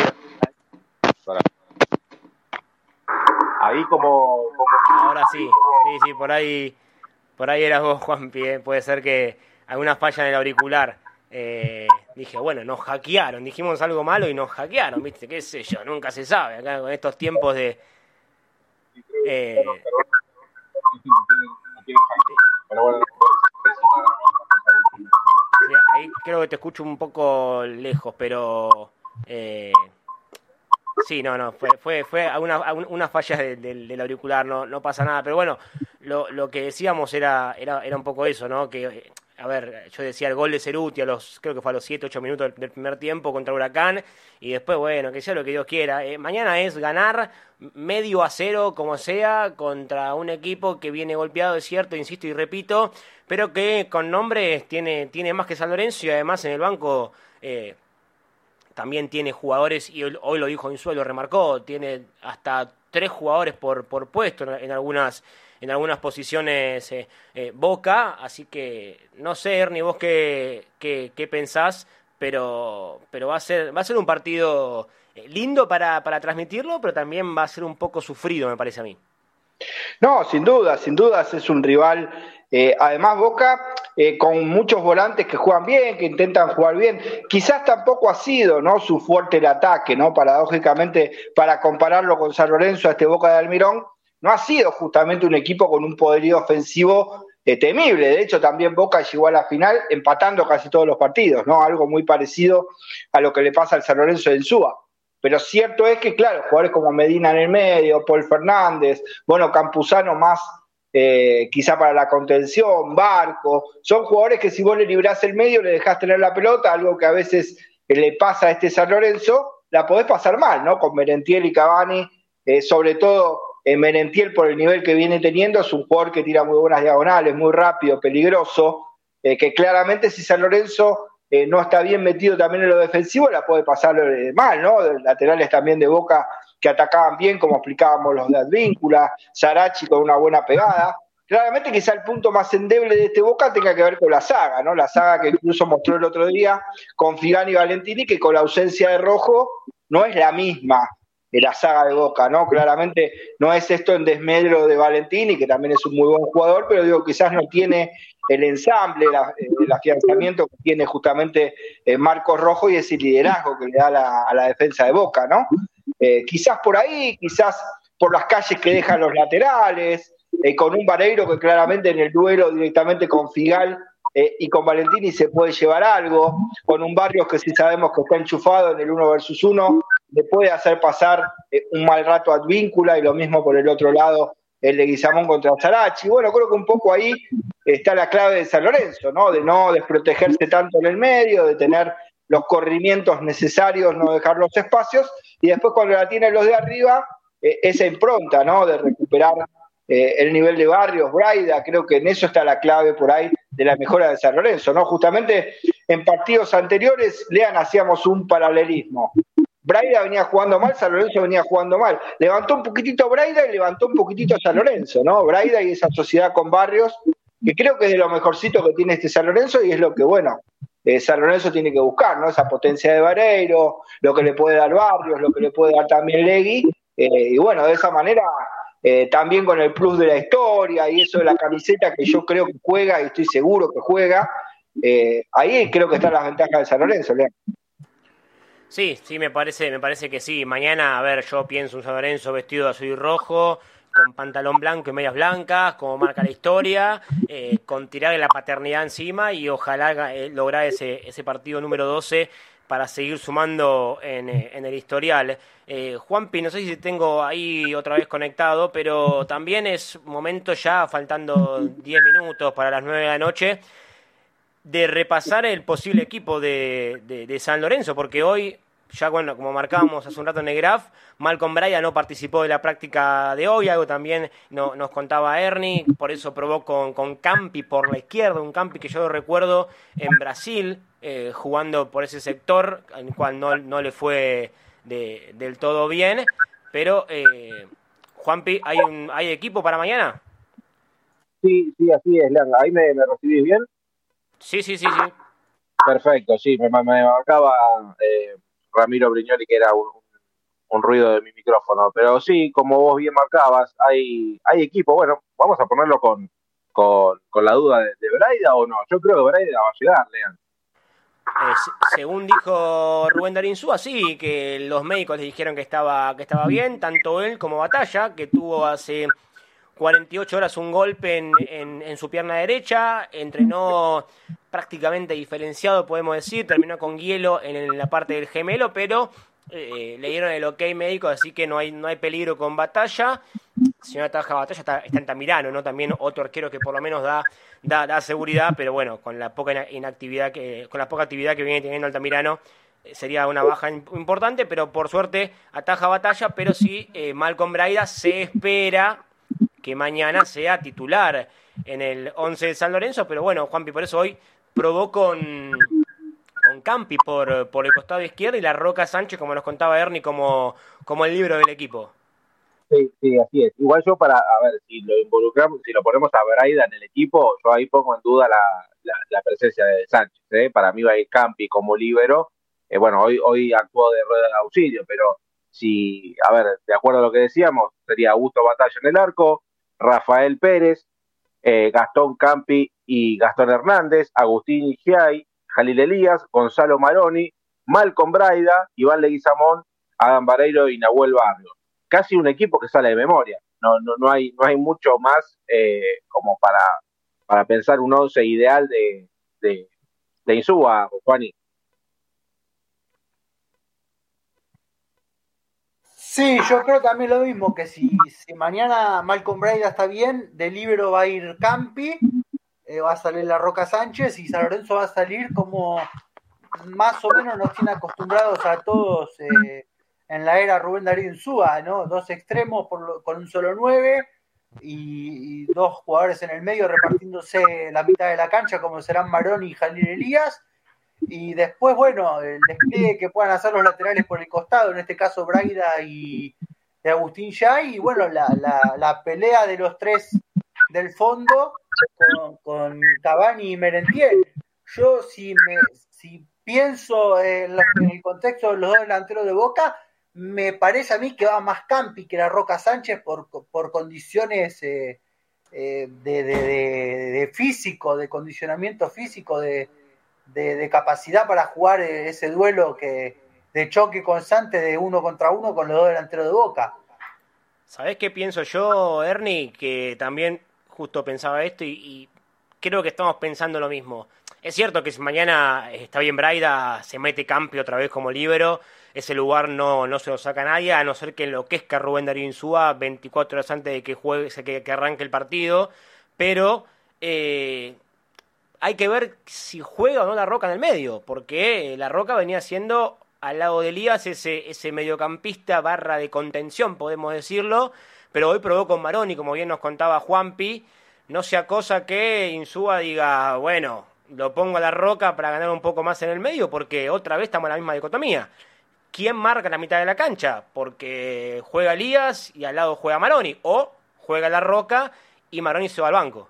Ahí como...
Ahora sí, por ahí eras vos, Juanpi, puede ser que alguna falla en el auricular. Dije, bueno, nos hackearon, dijimos algo malo y nos hackearon, ¿viste? Qué sé yo, nunca se sabe acá con estos tiempos de...
Pero bueno,
sí, ahí creo que te escucho un poco lejos, pero... sí, no, fue una falla del auricular, no pasa nada, pero bueno, lo que decíamos era un poco eso, ¿no? Que, a ver, yo decía el gol de Ceruti creo que fue a los 7, 8 minutos del primer tiempo contra Huracán, y después, bueno, que sea lo que Dios quiera. Mañana es ganar 0-0, como sea, contra un equipo que viene golpeado, es cierto, insisto y repito, pero que con nombres tiene más que San Lorenzo, y además en el banco... también tiene jugadores, y hoy lo dijo Insúa, lo remarcó, tiene hasta 3 jugadores por puesto en algunas posiciones Boca, así que no sé, Ernie, vos qué pensás, pero va a ser un partido lindo para transmitirlo, pero también va a ser un poco sufrido, me parece a mí.
No, sin dudas es un rival, además Boca, con muchos volantes que juegan bien, que intentan jugar bien. Quizás tampoco ha sido, ¿no?, su fuerte el ataque, ¿no? Paradójicamente, para compararlo con San Lorenzo, a este Boca de Almirón, no ha sido justamente un equipo con un poderío ofensivo temible. De hecho, también Boca llegó a la final empatando casi todos los partidos, ¿no? Algo muy parecido a lo que le pasa al San Lorenzo de Insúa. Pero cierto es que, claro, jugadores como Medina en el medio, Paul Fernández, bueno, Campuzano más quizá para la contención, Barco, son jugadores que si vos le librás el medio, le dejás tener la pelota, algo que a veces le pasa a este San Lorenzo, la podés pasar mal, ¿no? Con Merentiel y Cavani, sobre todo Merentiel por el nivel que viene teniendo, es un jugador que tira muy buenas diagonales, muy rápido, peligroso, que claramente si San Lorenzo... no está bien metido también en lo defensivo, la puede pasar mal, ¿no? Laterales también de Boca que atacaban bien, como explicábamos los de Advíncula, Sarachi con una buena pegada. Claramente quizá el punto más endeble de este Boca tenga que ver con la saga, ¿no? La saga que incluso mostró el otro día con Figani y Valentini, que con la ausencia de Rojo no es la misma de la saga de Boca, ¿no? Claramente no es esto en desmedro de Valentini, que también es un muy buen jugador, pero digo, quizás no tiene el ensamble, el afianzamiento que tiene justamente Marcos Rojo y ese liderazgo que le da a la defensa de Boca, ¿no? Quizás por ahí, quizás por las calles que dejan los laterales, con un Vareiro que claramente en el duelo directamente con Figal y con Valentini se puede llevar algo, con un Barrios que sí sabemos que está enchufado en el 1 versus 1, le puede hacer pasar un mal rato a Advíncula, y lo mismo por el otro lado el de Guizamón contra Sarachi. Bueno, creo que un poco ahí está la clave de San Lorenzo, ¿no? De no desprotegerse tanto en el medio, de tener los corrimientos necesarios, no dejar los espacios, y después cuando la tienen los de arriba, esa impronta, ¿no? De recuperar el nivel de Barrios, Braida. Creo que en eso está la clave por ahí de la mejora de San Lorenzo, ¿no? Justamente en partidos anteriores, Lean, hacíamos un paralelismo. Braida venía jugando mal, San Lorenzo venía jugando mal. Levantó un poquitito Braida y levantó un poquitito San Lorenzo, ¿no? Braida y esa sociedad con Barrios, que creo que es de lo mejorcito que tiene este San Lorenzo, y es lo que, bueno, San Lorenzo tiene que buscar, ¿no? Esa potencia de Vareiro, lo que le puede dar Barrios, lo que le puede dar también Legui, y bueno, de esa manera, también con el plus de la historia y eso de la camiseta que yo creo que juega, y estoy seguro que juega, ahí creo que están las ventajas de San Lorenzo, Leandro.
Sí, me parece que sí. Mañana, a ver, yo pienso un San Lorenzo vestido de azul y rojo, con pantalón blanco y medias blancas, como marca la historia, con tirar la paternidad encima, y ojalá lograr ese partido número 12 para seguir sumando en el historial. Juanpi, no sé si tengo ahí otra vez conectado, pero también es momento ya, faltando 10 minutos para las 9 de la noche, de repasar el posible equipo de San Lorenzo, porque hoy, ya bueno, como marcábamos hace un rato en el graph, Malcolm Braida no participó de la práctica de hoy, algo también nos contaba Ernie, por eso probó con Campi por la izquierda, un Campi que yo recuerdo en Brasil, jugando por ese sector, al cual no le fue del todo bien, pero Juanpi, ¿hay equipo para mañana?
Sí, así es, Leandro. ¿Ahí me recibís bien?
Sí.
Perfecto, sí, me marcaba Ramiro Brignoli que era un ruido de mi micrófono, pero sí, como vos bien marcabas, hay equipo. Bueno, vamos a ponerlo con la duda de Braida o no. Yo creo que Braida va a llegar, Leandro.
Según dijo Rubén Darín-Súa, sí, que los médicos le dijeron que estaba bien, tanto él como Batalla, que tuvo hace 48 horas un golpe en su pierna derecha, entrenó prácticamente diferenciado, podemos decir, terminó con hielo en la parte del gemelo, pero le dieron el ok médico, así que no hay peligro con Batalla. Si no ataja Batalla, está en Tamirano, ¿no? También otro arquero que por lo menos da seguridad, pero bueno, con la poca actividad que viene teniendo Altamirano, sería una baja importante, pero por suerte ataja Batalla. Pero sí, Malcolm Braida se espera que mañana sea titular en el 11 de San Lorenzo, pero bueno, Juanpi, por eso hoy probó con Campi por el costado izquierdo, y la Roca Sánchez, como nos contaba Ernie, como el libro del equipo.
Sí, así es. Igual yo a ver, si lo involucramos, si lo ponemos a Braida en el equipo, yo ahí pongo en duda la presencia de Sánchez, ¿eh? Para mí va a ir Campi como líbero. Bueno, hoy actuó de rueda de auxilio, pero si, a ver, de acuerdo a lo que decíamos, sería Augusto Batalla en el arco, Rafael Pérez, Gastón Campi y Gastón Hernández, Agustín Igiay, Jalil Elías, Gonzalo Maroni, Malcolm Braida, Iván Leguizamón, Adam Vareiro y Nahuel Barrios. Casi un equipo que sale de memoria. No hay mucho más como para pensar un 11 ideal de Insúa, Juani.
Sí, yo creo también lo mismo, que si mañana Malcolm Braida está bien, de libero va a ir Campi, va a salir la Roca Sánchez, y San Lorenzo va a salir como más o menos nos tiene acostumbrados a todos en la era Rubén Darío Insúa, ¿no? Dos extremos con un solo 9 y dos jugadores en el medio repartiéndose la mitad de la cancha, como serán Maroni y Jalil Elías. Y después, bueno, el despliegue que puedan hacer los laterales por el costado, en este caso Braida y Agustín Yay, y bueno, la pelea de los tres del fondo con Cavani y Merentiel. Yo si pienso en el contexto de los dos delanteros de Boca, me parece a mí que va más Campi que la Roca Sánchez por condiciones de físico, de condicionamiento físico, de capacidad para jugar ese duelo que de choque constante de 1 contra 1 con los dos delanteros de Boca.
¿Sabés qué pienso yo, Ernie? Que también justo pensaba esto y creo que estamos pensando lo mismo. Es cierto que si mañana está bien Braida, se mete Campi otra vez como líbero, ese lugar no se lo saca nadie, a no ser que enloquezca Rubén Darío Insúa 24 horas antes de que juegue, que arranque el partido, pero hay que ver si juega o no La Roca en el medio, porque La Roca venía siendo al lado de Elías ese mediocampista barra de contención, podemos decirlo, pero hoy probó con Maroni, como bien nos contaba Juanpi, no sea cosa que Insúa diga, bueno, lo pongo a La Roca para ganar un poco más en el medio, porque otra vez estamos en la misma dicotomía. ¿Quién marca la mitad de la cancha? Porque juega Elías y al lado juega Maroni, o juega La Roca y Maroni se va al banco.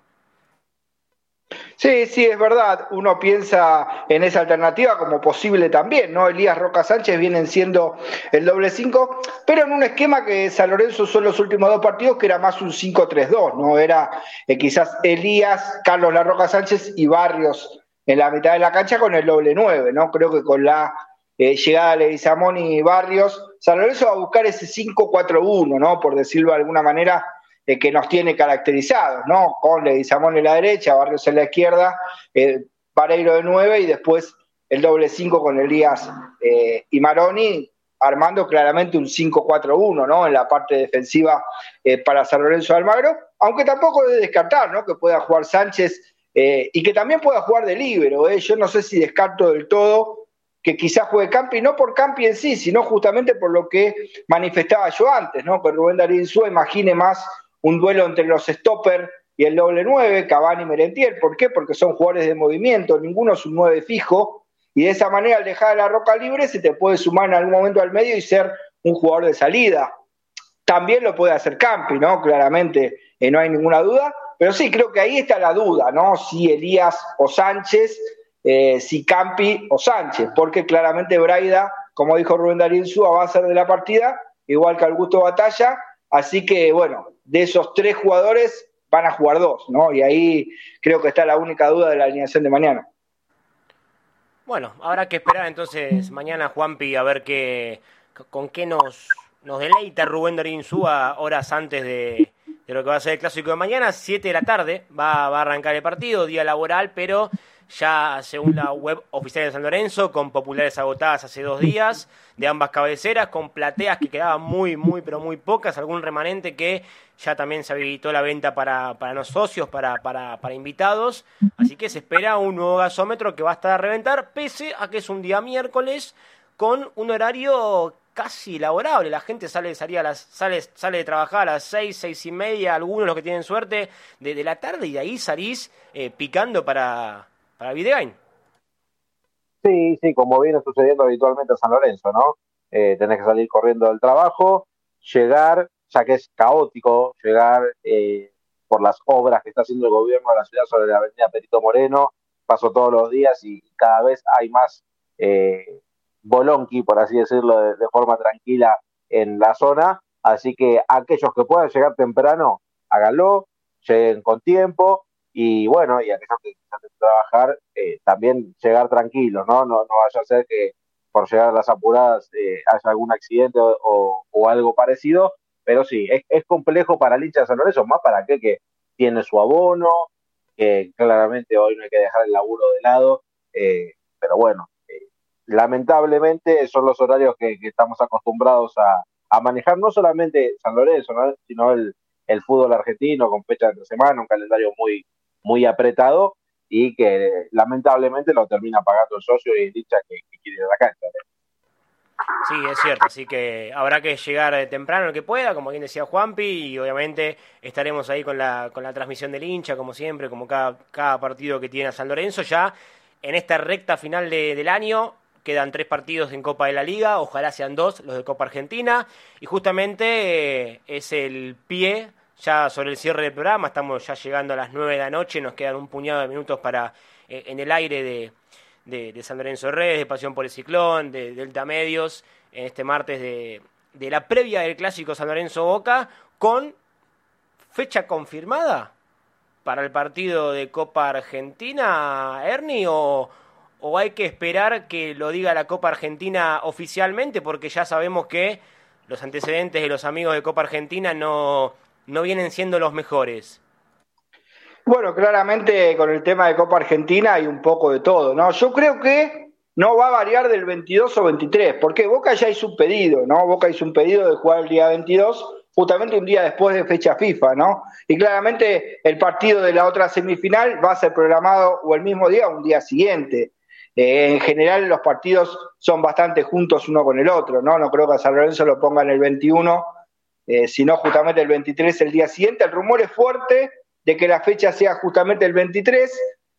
Sí, sí, es verdad. Uno piensa en esa alternativa como posible también, ¿no? Elías Roca Sánchez vienen siendo el doble 5, pero en un esquema que San Lorenzo usó en los últimos dos partidos, que era más un 5-3-2, ¿no? Era quizás Elías, Carlos La Roca Sánchez y Barrios en la mitad de la cancha con el doble 9, ¿no? Creo que con la llegada de Leguizamón y Barrios, San Lorenzo va a buscar ese 5-4-1, ¿no? Por decirlo de alguna manera, que nos tiene caracterizados, ¿no? Con Leguizamón en la derecha, Barrios en la izquierda, Vareiro de 9 y después el doble 5 con Elías y Maroni, armando claramente un 5-4-1, ¿no? En la parte defensiva para San Lorenzo de Almagro, aunque tampoco debe descartar, ¿no? Que pueda jugar Sánchez y que también pueda jugar de líbero, ¿eh? Yo no sé si descarto del todo que quizás juegue Campi, no por Campi en sí, sino justamente por lo que manifestaba yo antes, ¿no? Que Rubén Darío Insúa imagine más un duelo entre los stopper y el doble 9, Cavani y Merentiel. ¿Por qué? Porque son jugadores de movimiento, ninguno es un 9 fijo, y de esa manera al dejar a La Roca libre se te puede sumar en algún momento al medio y ser un jugador de salida. También lo puede hacer Campi, ¿no? Claramente, no hay ninguna duda, pero sí, creo que ahí está la duda, ¿no? Si Elías o Sánchez, si Campi o Sánchez, porque claramente Braida, como dijo Rubén Darío Insúa, va a ser de la partida, igual que Augusto Batalla, así que, bueno, de esos tres jugadores van a jugar dos, ¿no? Y ahí creo que está la única duda de la alineación de mañana.
Bueno, habrá que esperar entonces mañana, Juanpi, a ver con qué nos deleita Rubén Darío Insúa horas antes de lo que va a ser el clásico de mañana. 7 de la tarde va a arrancar el partido, día laboral, pero ya según la web oficial de San Lorenzo, con populares agotadas hace 2 días, de ambas cabeceras, con plateas que quedaban muy, pero muy pocas, algún remanente que ya también se habilitó la venta para los socios, para invitados, así que se espera un nuevo gasómetro que va a estar a reventar, pese a que es un día miércoles, con un horario casi laborable. La gente sale de trabajar a las 6:30, algunos los que tienen suerte, de la tarde, y de ahí salís picando para Videgain.
Sí, sí, como viene sucediendo habitualmente a San Lorenzo, ¿no? Tenés que salir corriendo del trabajo, llegar, ya que es caótico, llegar por las obras que está haciendo el gobierno de la ciudad sobre la avenida Perito Moreno, paso todos los días y cada vez hay más bolonqui, por así decirlo, de forma tranquila en la zona, así que aquellos que puedan llegar temprano, háganlo, lleguen con tiempo, y bueno, y aquellos que quieran trabajar, también llegar tranquilos, ¿no? No vaya a ser que por llegar a las apuradas haya algún accidente o algo parecido, pero sí, es complejo para el hincha de San Lorenzo, más para aquel que tiene su abono, que claramente hoy no hay que dejar el laburo de lado, pero bueno, lamentablemente son los horarios que estamos acostumbrados a manejar, no solamente San Lorenzo, ¿no? Sino el fútbol argentino con fecha de semana, un calendario muy apretado y que lamentablemente lo termina pagando el socio y el hincha que quiere ir a la cancha.
Sí, es cierto, así que habrá que llegar temprano lo que pueda, como bien decía Juanpi, y obviamente estaremos ahí con la transmisión del hincha, como siempre, como cada partido que tiene a San Lorenzo. Ya en esta recta final del año quedan 3 partidos en Copa de la Liga, ojalá sean 2 los de Copa Argentina, y justamente es el pie ya sobre el cierre del programa. Estamos ya llegando a las 9 de la noche, nos quedan un puñado de minutos para en el aire de San Lorenzo de Redes, de Pasión por el Ciclón, de Delta Medios, en este martes de la previa del clásico San Lorenzo Boca, con fecha confirmada para el partido de Copa Argentina, Ernie, o o hay que esperar que lo diga la Copa Argentina oficialmente? Porque ya sabemos que los antecedentes de los amigos de Copa Argentina no vienen siendo los mejores.
Bueno, claramente con el tema de Copa Argentina hay un poco de todo, ¿no? Yo creo que no va a variar del 22 o 23, porque Boca ya hizo un pedido, ¿no? Boca hizo un pedido de jugar el día 22, justamente un día después de fecha FIFA, ¿no? Y claramente el partido de la otra semifinal va a ser programado o el mismo día o un día siguiente. En general los partidos son bastante juntos uno con el otro, ¿no? No creo que a San Lorenzo lo pongan el 21, sino justamente el 23 el día siguiente. El rumor es fuerte de que la fecha sea justamente el 23,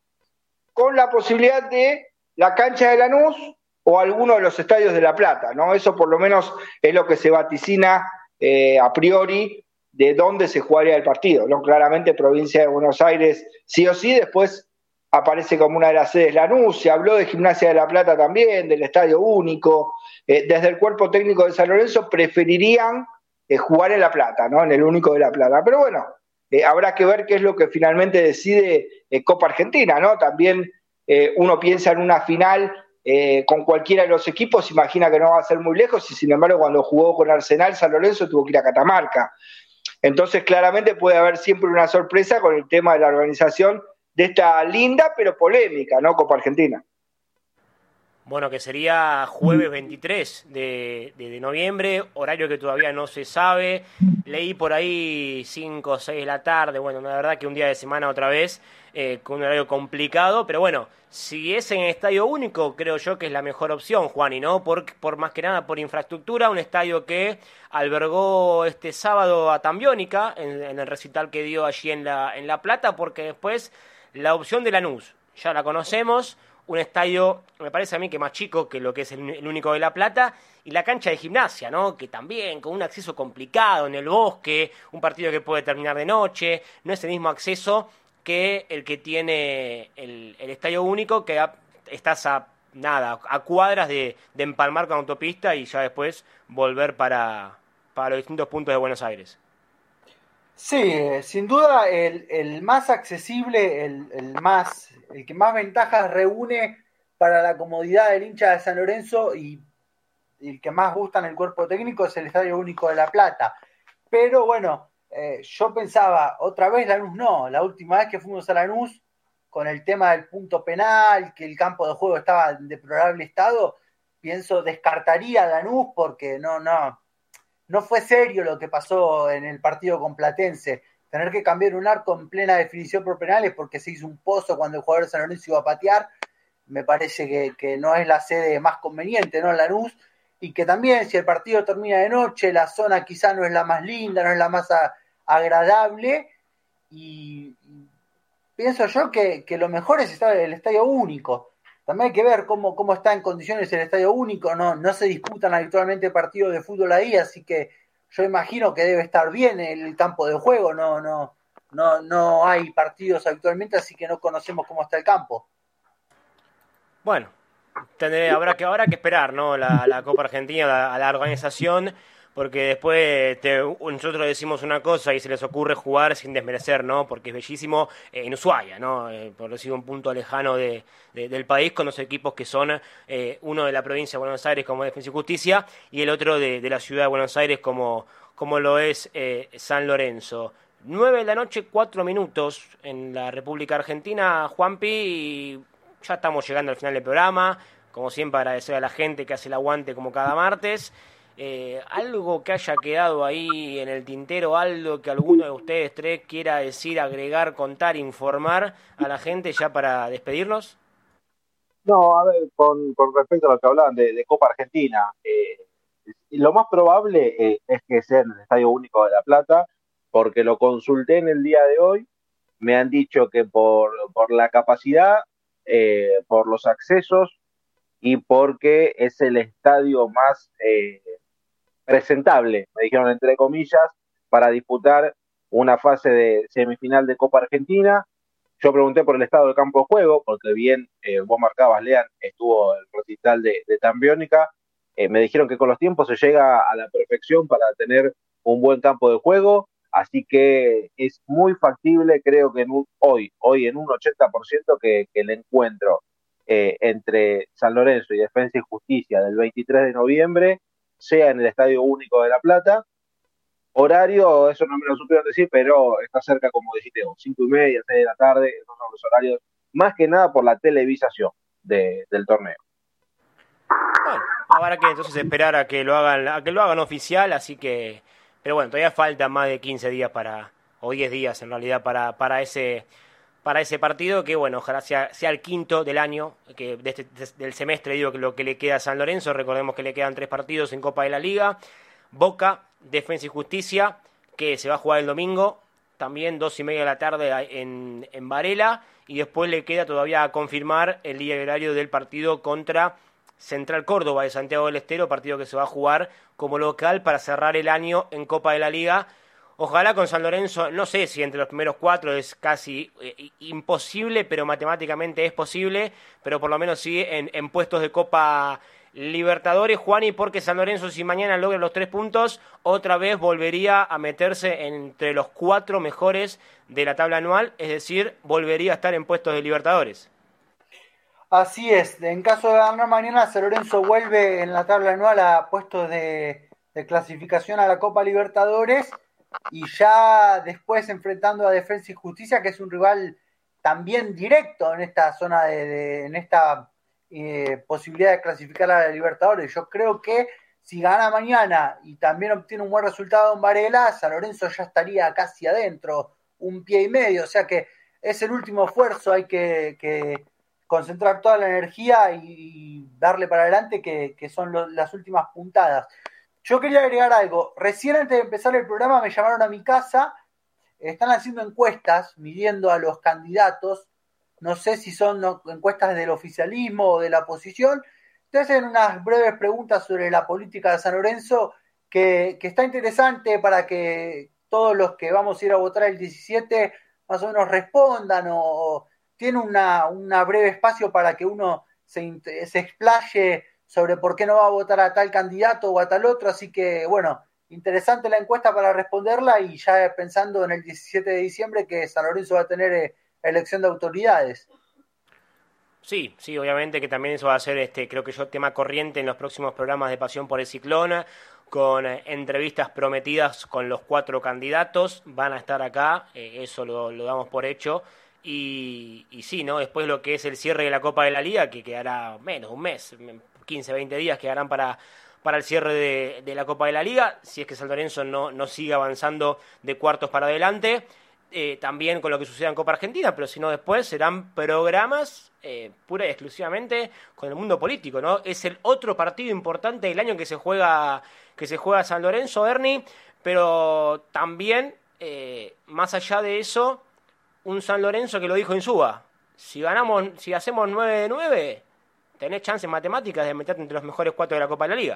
con la posibilidad de la cancha de Lanús o alguno de los estadios de La Plata, ¿no? Eso por lo menos es lo que se vaticina a priori de dónde se jugaría el partido, ¿no? Claramente provincia de Buenos Aires sí o sí, después aparece como una de las sedes Lanús, se habló de Gimnasia de La Plata también, del Estadio Único, desde el cuerpo técnico de San Lorenzo preferirían jugar en La Plata, ¿no? En el Único de La Plata, pero bueno, habrá que ver qué es lo que finalmente decide Copa Argentina, ¿no? También uno piensa en una final con cualquiera de los equipos, imagina que no va a ser muy lejos, y sin embargo cuando jugó con Arsenal, San Lorenzo tuvo que ir a Catamarca. Entonces claramente puede haber siempre una sorpresa con el tema de la organización de esta linda pero polémica, ¿no? Copa Argentina.
Bueno, que sería jueves 23 de noviembre, horario que todavía no se sabe. Leí por ahí 5 o 6 de la tarde, bueno, la verdad que un día de semana otra vez, con un horario complicado, pero bueno, si es en estadio único, creo yo que es la mejor opción, Juan, y no por más que nada por infraestructura, un estadio que albergó este sábado a Tambiónica, en el recital que dio allí en La Plata, porque después la opción de Lanús, ya la conocemos. Un estadio, me parece a mí que más chico que lo que es el Único de La Plata, y la cancha de Gimnasia, ¿no? Que también con un acceso complicado en el bosque, un partido que puede terminar de noche, no es el mismo acceso que el que tiene el Estadio Único, que estás a cuadras de empalmar con autopista y ya después volver para los distintos puntos de Buenos Aires.
Sí, sin duda el más accesible, el que más ventajas reúne para la comodidad del hincha de San Lorenzo y el que más gusta en el cuerpo técnico es el Estadio Único de La Plata. Pero bueno, yo pensaba, otra vez Lanús no, la última vez que fuimos a Lanús, con el tema del punto penal, que el campo de juego estaba en deplorable estado, pienso descartaría a Lanús porque no fue serio lo que pasó en el partido con Platense. Tener que cambiar un arco en plena definición por penales porque se hizo un pozo cuando el jugador de San Lorenzo iba a patear, me parece que no es la sede más conveniente, ¿no? En Lanús, y que también si el partido termina de noche, la zona quizá no es la más linda, no es la más agradable, y pienso yo que lo mejor es el estadio único. También hay que ver cómo está en condiciones el estadio único, no se disputan habitualmente partidos de fútbol ahí, así que yo imagino que debe estar bien el campo de juego, no hay partidos habitualmente, así que no conocemos cómo está el campo.
Bueno, habrá que esperar, ¿no? La Copa Argentina, a la organización, porque después nosotros decimos una cosa y se les ocurre jugar sin desmerecer, ¿no? Porque es bellísimo en Ushuaia, ¿no? Por decir un punto lejano del país, con los equipos que son uno de la provincia de Buenos Aires como Defensa y Justicia y el otro de la ciudad de Buenos Aires como lo es San Lorenzo. 9 de la noche, 4 minutos en la República Argentina, Juanpi, y ya estamos llegando al final del programa. Como siempre, agradecer a la gente que hace el aguante como cada martes. Algo que haya quedado ahí en el tintero, algo que alguno de ustedes tres quiera decir, agregar, contar, informar a la gente ya para despedirnos.
No, a ver, con respecto a lo que hablaban de Copa Argentina, lo más probable es que sea en el Estadio Único de La Plata, porque lo consulté en el día de hoy, me han dicho que por la capacidad, por los accesos y porque es el estadio más presentable, me dijeron entre comillas, para disputar una fase de semifinal de Copa Argentina. Yo pregunté por el estado del campo de juego, porque bien vos marcabas, Lean, estuvo el recital de Tambiónica. Me dijeron que con los tiempos se llega a la perfección para tener un buen campo de juego, así que es muy factible, creo que hoy en un 80% que el encuentro entre San Lorenzo y Defensa y Justicia del 23 de noviembre sea en el Estadio Único de La Plata. Horario, eso no me lo supieron decir, pero está cerca, como dijiste vos, 5:30, 6 de la tarde, esos son los horarios, más que nada por la televisación del torneo.
Bueno, habrá que entonces esperar a que lo hagan oficial, así que, pero bueno, todavía falta más de 15 días o 10 días en realidad para ese partido, que bueno, ojalá sea el quinto del año, del semestre, digo, que lo que le queda a San Lorenzo. Recordemos que le quedan 3 partidos en Copa de la Liga: Boca, Defensa y Justicia, que se va a jugar el domingo, también 2:30 de la tarde en Varela, y después le queda todavía a confirmar el día y horario del partido contra Central Córdoba de Santiago del Estero, partido que se va a jugar como local para cerrar el año en Copa de la Liga. Ojalá con San Lorenzo, no sé si entre los primeros 4 es casi imposible, pero matemáticamente es posible, pero por lo menos sí en puestos de Copa Libertadores, Juani, porque San Lorenzo, si mañana logra los 3 puntos, otra vez volvería a meterse entre los 4 mejores de la tabla anual, es decir, volvería a estar en puestos de Libertadores.
Así es, en caso de ganar mañana, San Lorenzo vuelve en la tabla anual a puestos de clasificación a la Copa Libertadores, y ya después enfrentando a Defensa y Justicia, que es un rival también directo en esta zona en esta posibilidad de clasificar a la Libertadores. Yo creo que si gana mañana y también obtiene un buen resultado en Varela, San Lorenzo ya estaría casi adentro, un pie y medio, o sea que es el último esfuerzo, hay que concentrar toda la energía y darle para adelante, que son las últimas puntadas. Yo quería agregar algo. Recién antes de empezar el programa me llamaron a mi casa. Están haciendo encuestas midiendo a los candidatos. No sé si son encuestas del oficialismo o de la oposición. Entonces, hacen unas breves preguntas sobre la política de San Lorenzo que está interesante para que todos los que vamos a ir a votar el 17 más o menos respondan, o tiene una breve espacio para que uno se explaye sobre por qué no va a votar a tal candidato o a tal otro. Así que, bueno, interesante la encuesta para responderla, y ya pensando en el 17 de diciembre que San Lorenzo va a tener elección de autoridades.
Sí, obviamente que también eso va a ser, creo que tema corriente en los próximos programas de Pasión por el Ciclón, con entrevistas prometidas con los 4 candidatos. Van a estar acá, eso lo damos por hecho. Y sí, ¿no? Después lo que es el cierre de la Copa de la Liga, que quedará menos, un mes, 15, 20 días quedarán para el cierre de la Copa de la Liga, si es que San Lorenzo no sigue avanzando de cuartos para adelante. También con lo que suceda en Copa Argentina, pero si no, después serán programas pura y exclusivamente con el mundo político, ¿no? Es el otro partido importante del año que se juega San Lorenzo, Ernie, pero también, más allá de eso, un San Lorenzo que lo dijo Insúa: si hacemos 9 de 9, tenés chances matemáticas de meterte entre los mejores 4 de la Copa de la Liga.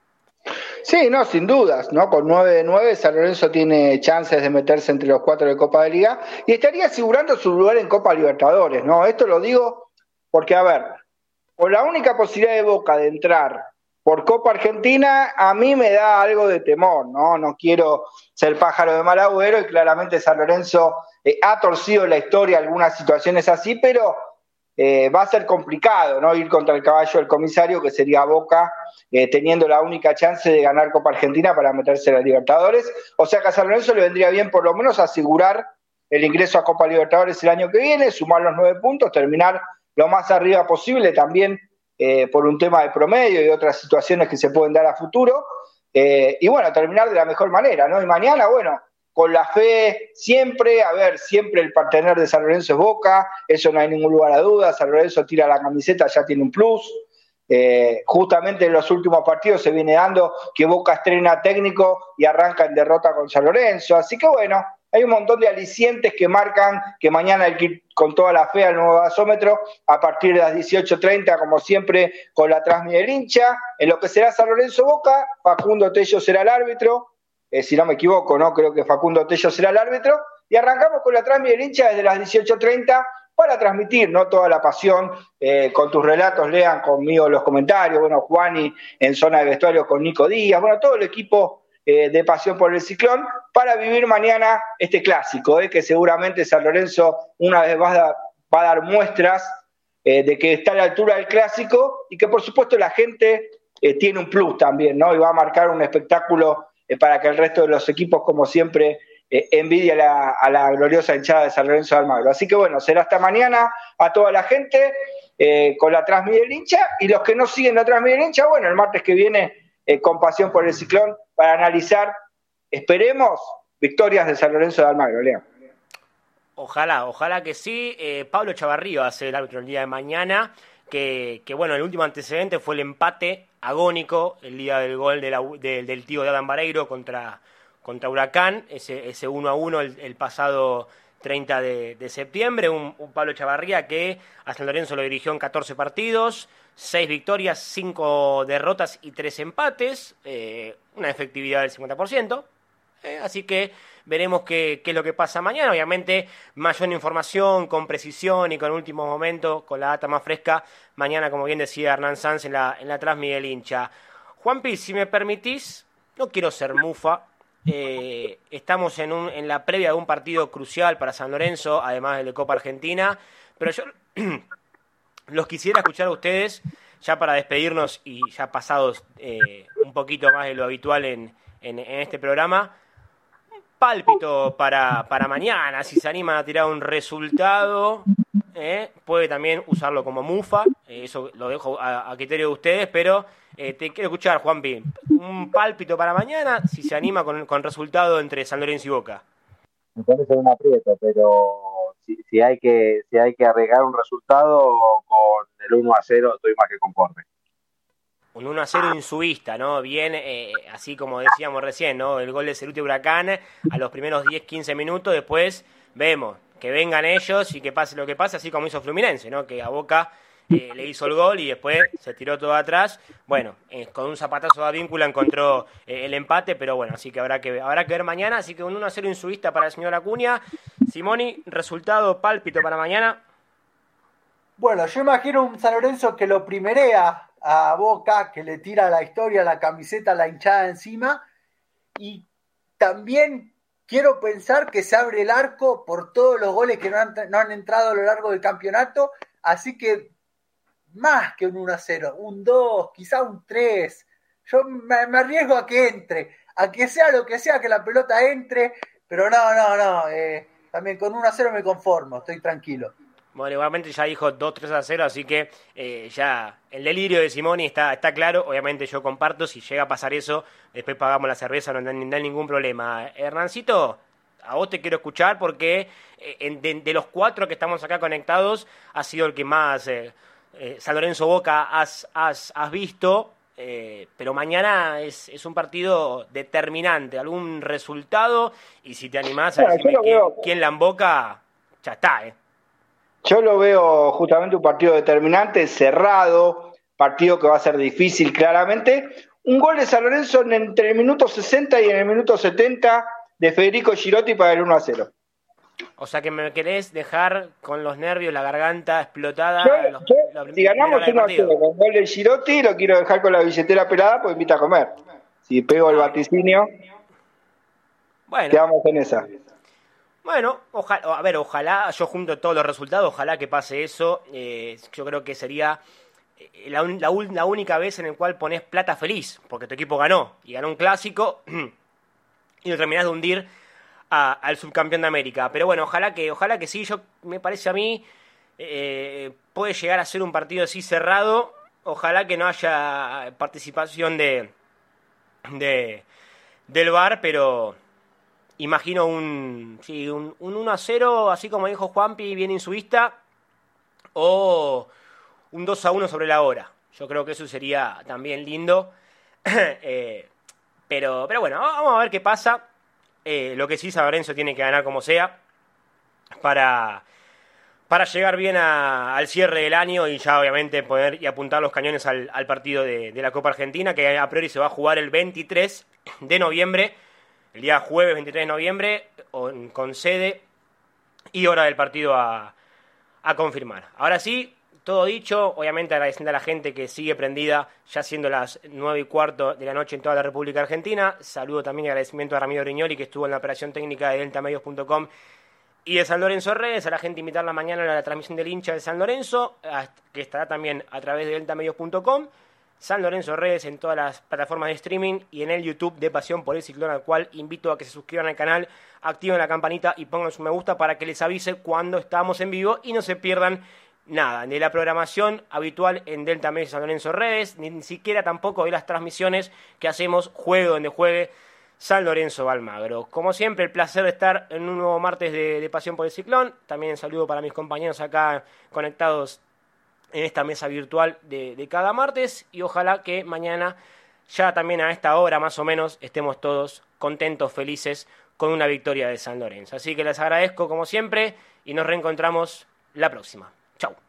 Sí, no, sin dudas, ¿no? Con 9 de 9, San Lorenzo tiene chances de meterse entre los 4 de Copa de Liga y estaría asegurando su lugar en Copa Libertadores, ¿no? Esto lo digo porque, a ver, por la única posibilidad de Boca de entrar por Copa Argentina, a mí me da algo de temor, ¿no? No quiero ser pájaro de mal agüero, y claramente San Lorenzo ha torcido la historia algunas situaciones así, pero va a ser complicado, ¿no? Ir contra el caballo del comisario, que sería Boca, teniendo la única chance de ganar Copa Argentina para meterse en la Libertadores. O sea que a San Lorenzo le vendría bien por lo menos asegurar el ingreso a Copa Libertadores el año que viene, sumar los 9 puntos, terminar lo más arriba posible, también por un tema de promedio y otras situaciones que se pueden dar a futuro, y bueno, terminar de la mejor manera, ¿no? Y mañana, bueno, con la fe siempre, siempre el partener de San Lorenzo es Boca, eso no hay ningún lugar a dudas. San Lorenzo tira la camiseta, ya tiene un plus. Justamente en los últimos partidos se viene dando que Boca estrena técnico y arranca en derrota con San Lorenzo, así que bueno, hay un montón de alicientes que marcan que mañana hay que ir con toda la fe al nuevo gasómetro a partir de las 18:30, como siempre, con la transmisión del hincha. En lo que será San Lorenzo Boca, Facundo Tello será el árbitro, si no me equivoco, ¿no? Creo que Facundo Tello será el árbitro, y arrancamos con la transmisión del hincha desde las 18:30 para transmitir, ¿no?, toda la pasión, con tus relatos, Lean, conmigo los comentarios, bueno, Juani en zona de vestuario con Nico Díaz, bueno, todo el equipo de Pasión por el Ciclón, para vivir mañana este clásico, que seguramente San Lorenzo una vez va a dar muestras de que está a la altura del clásico y que por supuesto la gente tiene un plus también, ¿no? Y va a marcar un espectáculo para que el resto de los equipos, como siempre, envidia a la gloriosa hinchada de San Lorenzo de Almagro. Así que bueno, será hasta mañana a toda la gente con la Transmí del Hincha, y los que no siguen la Transmí del Hincha, bueno, el martes que viene con Pasión por el Ciclón para analizar, esperemos, victorias de San Lorenzo de Almagro, Leo.
Ojalá que sí. Pablo Chavarría va a ser el árbitro el día de mañana, que bueno, el último antecedente fue el empate agónico el día del gol del tío de Adam Vareiro contra Huracán, ese 1-1 el pasado 30 de septiembre, un Pablo Chavarría que a San Lorenzo lo dirigió en 14 partidos, 6 victorias, 5 derrotas y 3 empates, una efectividad del 50%, así que veremos qué es lo que pasa mañana. Obviamente, mayor información, con precisión y con últimos momentos, con la data más fresca, mañana, como bien decía Hernán Sanz, en la Transmí del Hincha. Juanpi, si me permitís, no quiero ser mufa, estamos en la previa de un partido crucial para San Lorenzo, además del de Copa Argentina, pero yo los quisiera escuchar a ustedes, ya para despedirnos y ya pasados un poquito más de lo habitual en este programa, pálpito para mañana, si se animan a tirar un resultado, puede también usarlo como mufa, eso lo dejo a criterio de ustedes, pero te quiero escuchar, Juanpi, un pálpito para mañana, si se anima con resultado entre San Lorenzo y Boca.
Me parece un aprieto, pero si hay que arriesgar un resultado, con el 1-0 estoy más que conforme.
Un 1-0 insubista, ¿no? Bien, así como decíamos recién, ¿no? El gol de Ceruti Huracán a los primeros 10-15 minutos, después vemos que vengan ellos y que pase lo que pase, así como hizo Fluminense, ¿no? Que a Boca le hizo el gol y después se tiró todo atrás. Bueno, con un zapatazo de Advíncula encontró el empate, pero bueno, así que habrá que ver mañana. Así que un 1-0 insubista para el señor Acuña. Simoni, resultado pálpito para mañana.
Bueno, yo imagino un San Lorenzo que lo primerea a Boca, que le tira la historia, la camiseta, la hinchada encima, y también quiero pensar que se abre el arco por todos los goles que no han entrado a lo largo del campeonato, así que más que un 1-0, un 2, quizá un 3, yo me arriesgo a que entre, a que sea lo que sea, que la pelota entre, pero no, también con 1-0 me conformo, estoy tranquilo.
Bueno, igualmente ya dijo 2-3-0, así que ya el delirio de Simoni está claro. Obviamente yo comparto, si llega a pasar eso, después pagamos la cerveza, no hay ningún problema. Hernancito, a vos te quiero escuchar porque de los 4 que estamos acá conectados, has sido el que más San Lorenzo Boca has visto, pero mañana es un partido determinante. ¿Algún resultado? Y si te animás a decirme quién la emboca, ya está,
Yo lo veo justamente un partido determinante, cerrado, partido que va a ser difícil claramente. Un gol de San Lorenzo entre el minuto 60 y en el minuto 70 de Federico Girotti para el 1-0.
O sea que me querés dejar con los nervios, la garganta explotada.
Si ganamos 1-0 con gol de Girotti, lo quiero dejar con la billetera pelada porque invita a comer. Si pego el vaticinio,
bueno,
quedamos en esa.
Bueno, ojalá, yo junto todos los resultados, ojalá que pase eso. Yo creo que sería la única vez en la cual ponés plata feliz, porque tu equipo ganó, y ganó un clásico, y lo terminás de hundir al subcampeón de América. Pero bueno, ojalá que sí, me parece a mí, puede llegar a ser un partido así cerrado. Ojalá que no haya participación del VAR, pero imagino un 1-0, así como dijo Juanpi, bien insubista, o un 2-1 sobre la hora. Yo creo que eso sería también lindo. Pero bueno, vamos a ver qué pasa. Lo que sí, San Lorenzo tiene que ganar como sea para llegar bien al cierre del año y ya obviamente poder y apuntar los cañones al partido de la Copa Argentina, que a priori se va a jugar el 23 de noviembre, el día jueves 23 de noviembre, con sede y hora del partido a confirmar. Ahora sí, todo dicho, obviamente agradeciendo a la gente que sigue prendida, ya siendo las 9:15 de la noche en toda la República Argentina. Saludo también y agradecimiento a Ramiro Brignoli, que estuvo en la operación técnica de deltamedios.com Y de San Lorenzo Redes, a la gente invitarla mañana a la transmisión del hincha de San Lorenzo, que estará también a través de deltamedios.com. San Lorenzo Redes en todas las plataformas de streaming y en el YouTube de Pasión por el Ciclón, al cual invito a que se suscriban al canal, activen la campanita y pongan su me gusta para que les avise cuando estamos en vivo y no se pierdan nada de la programación habitual en Delta Medios San Lorenzo Redes, ni siquiera tampoco de las transmisiones que hacemos juegue donde juegue San Lorenzo Almagro. Como siempre, el placer de estar en un nuevo martes de Pasión por el Ciclón. También un saludo para mis compañeros acá conectados en esta mesa virtual de cada martes. Y ojalá que mañana, ya también a esta hora más o menos, estemos todos contentos, felices, con una victoria de San Lorenzo. Así que les agradezco como siempre y nos reencontramos la próxima. Chau.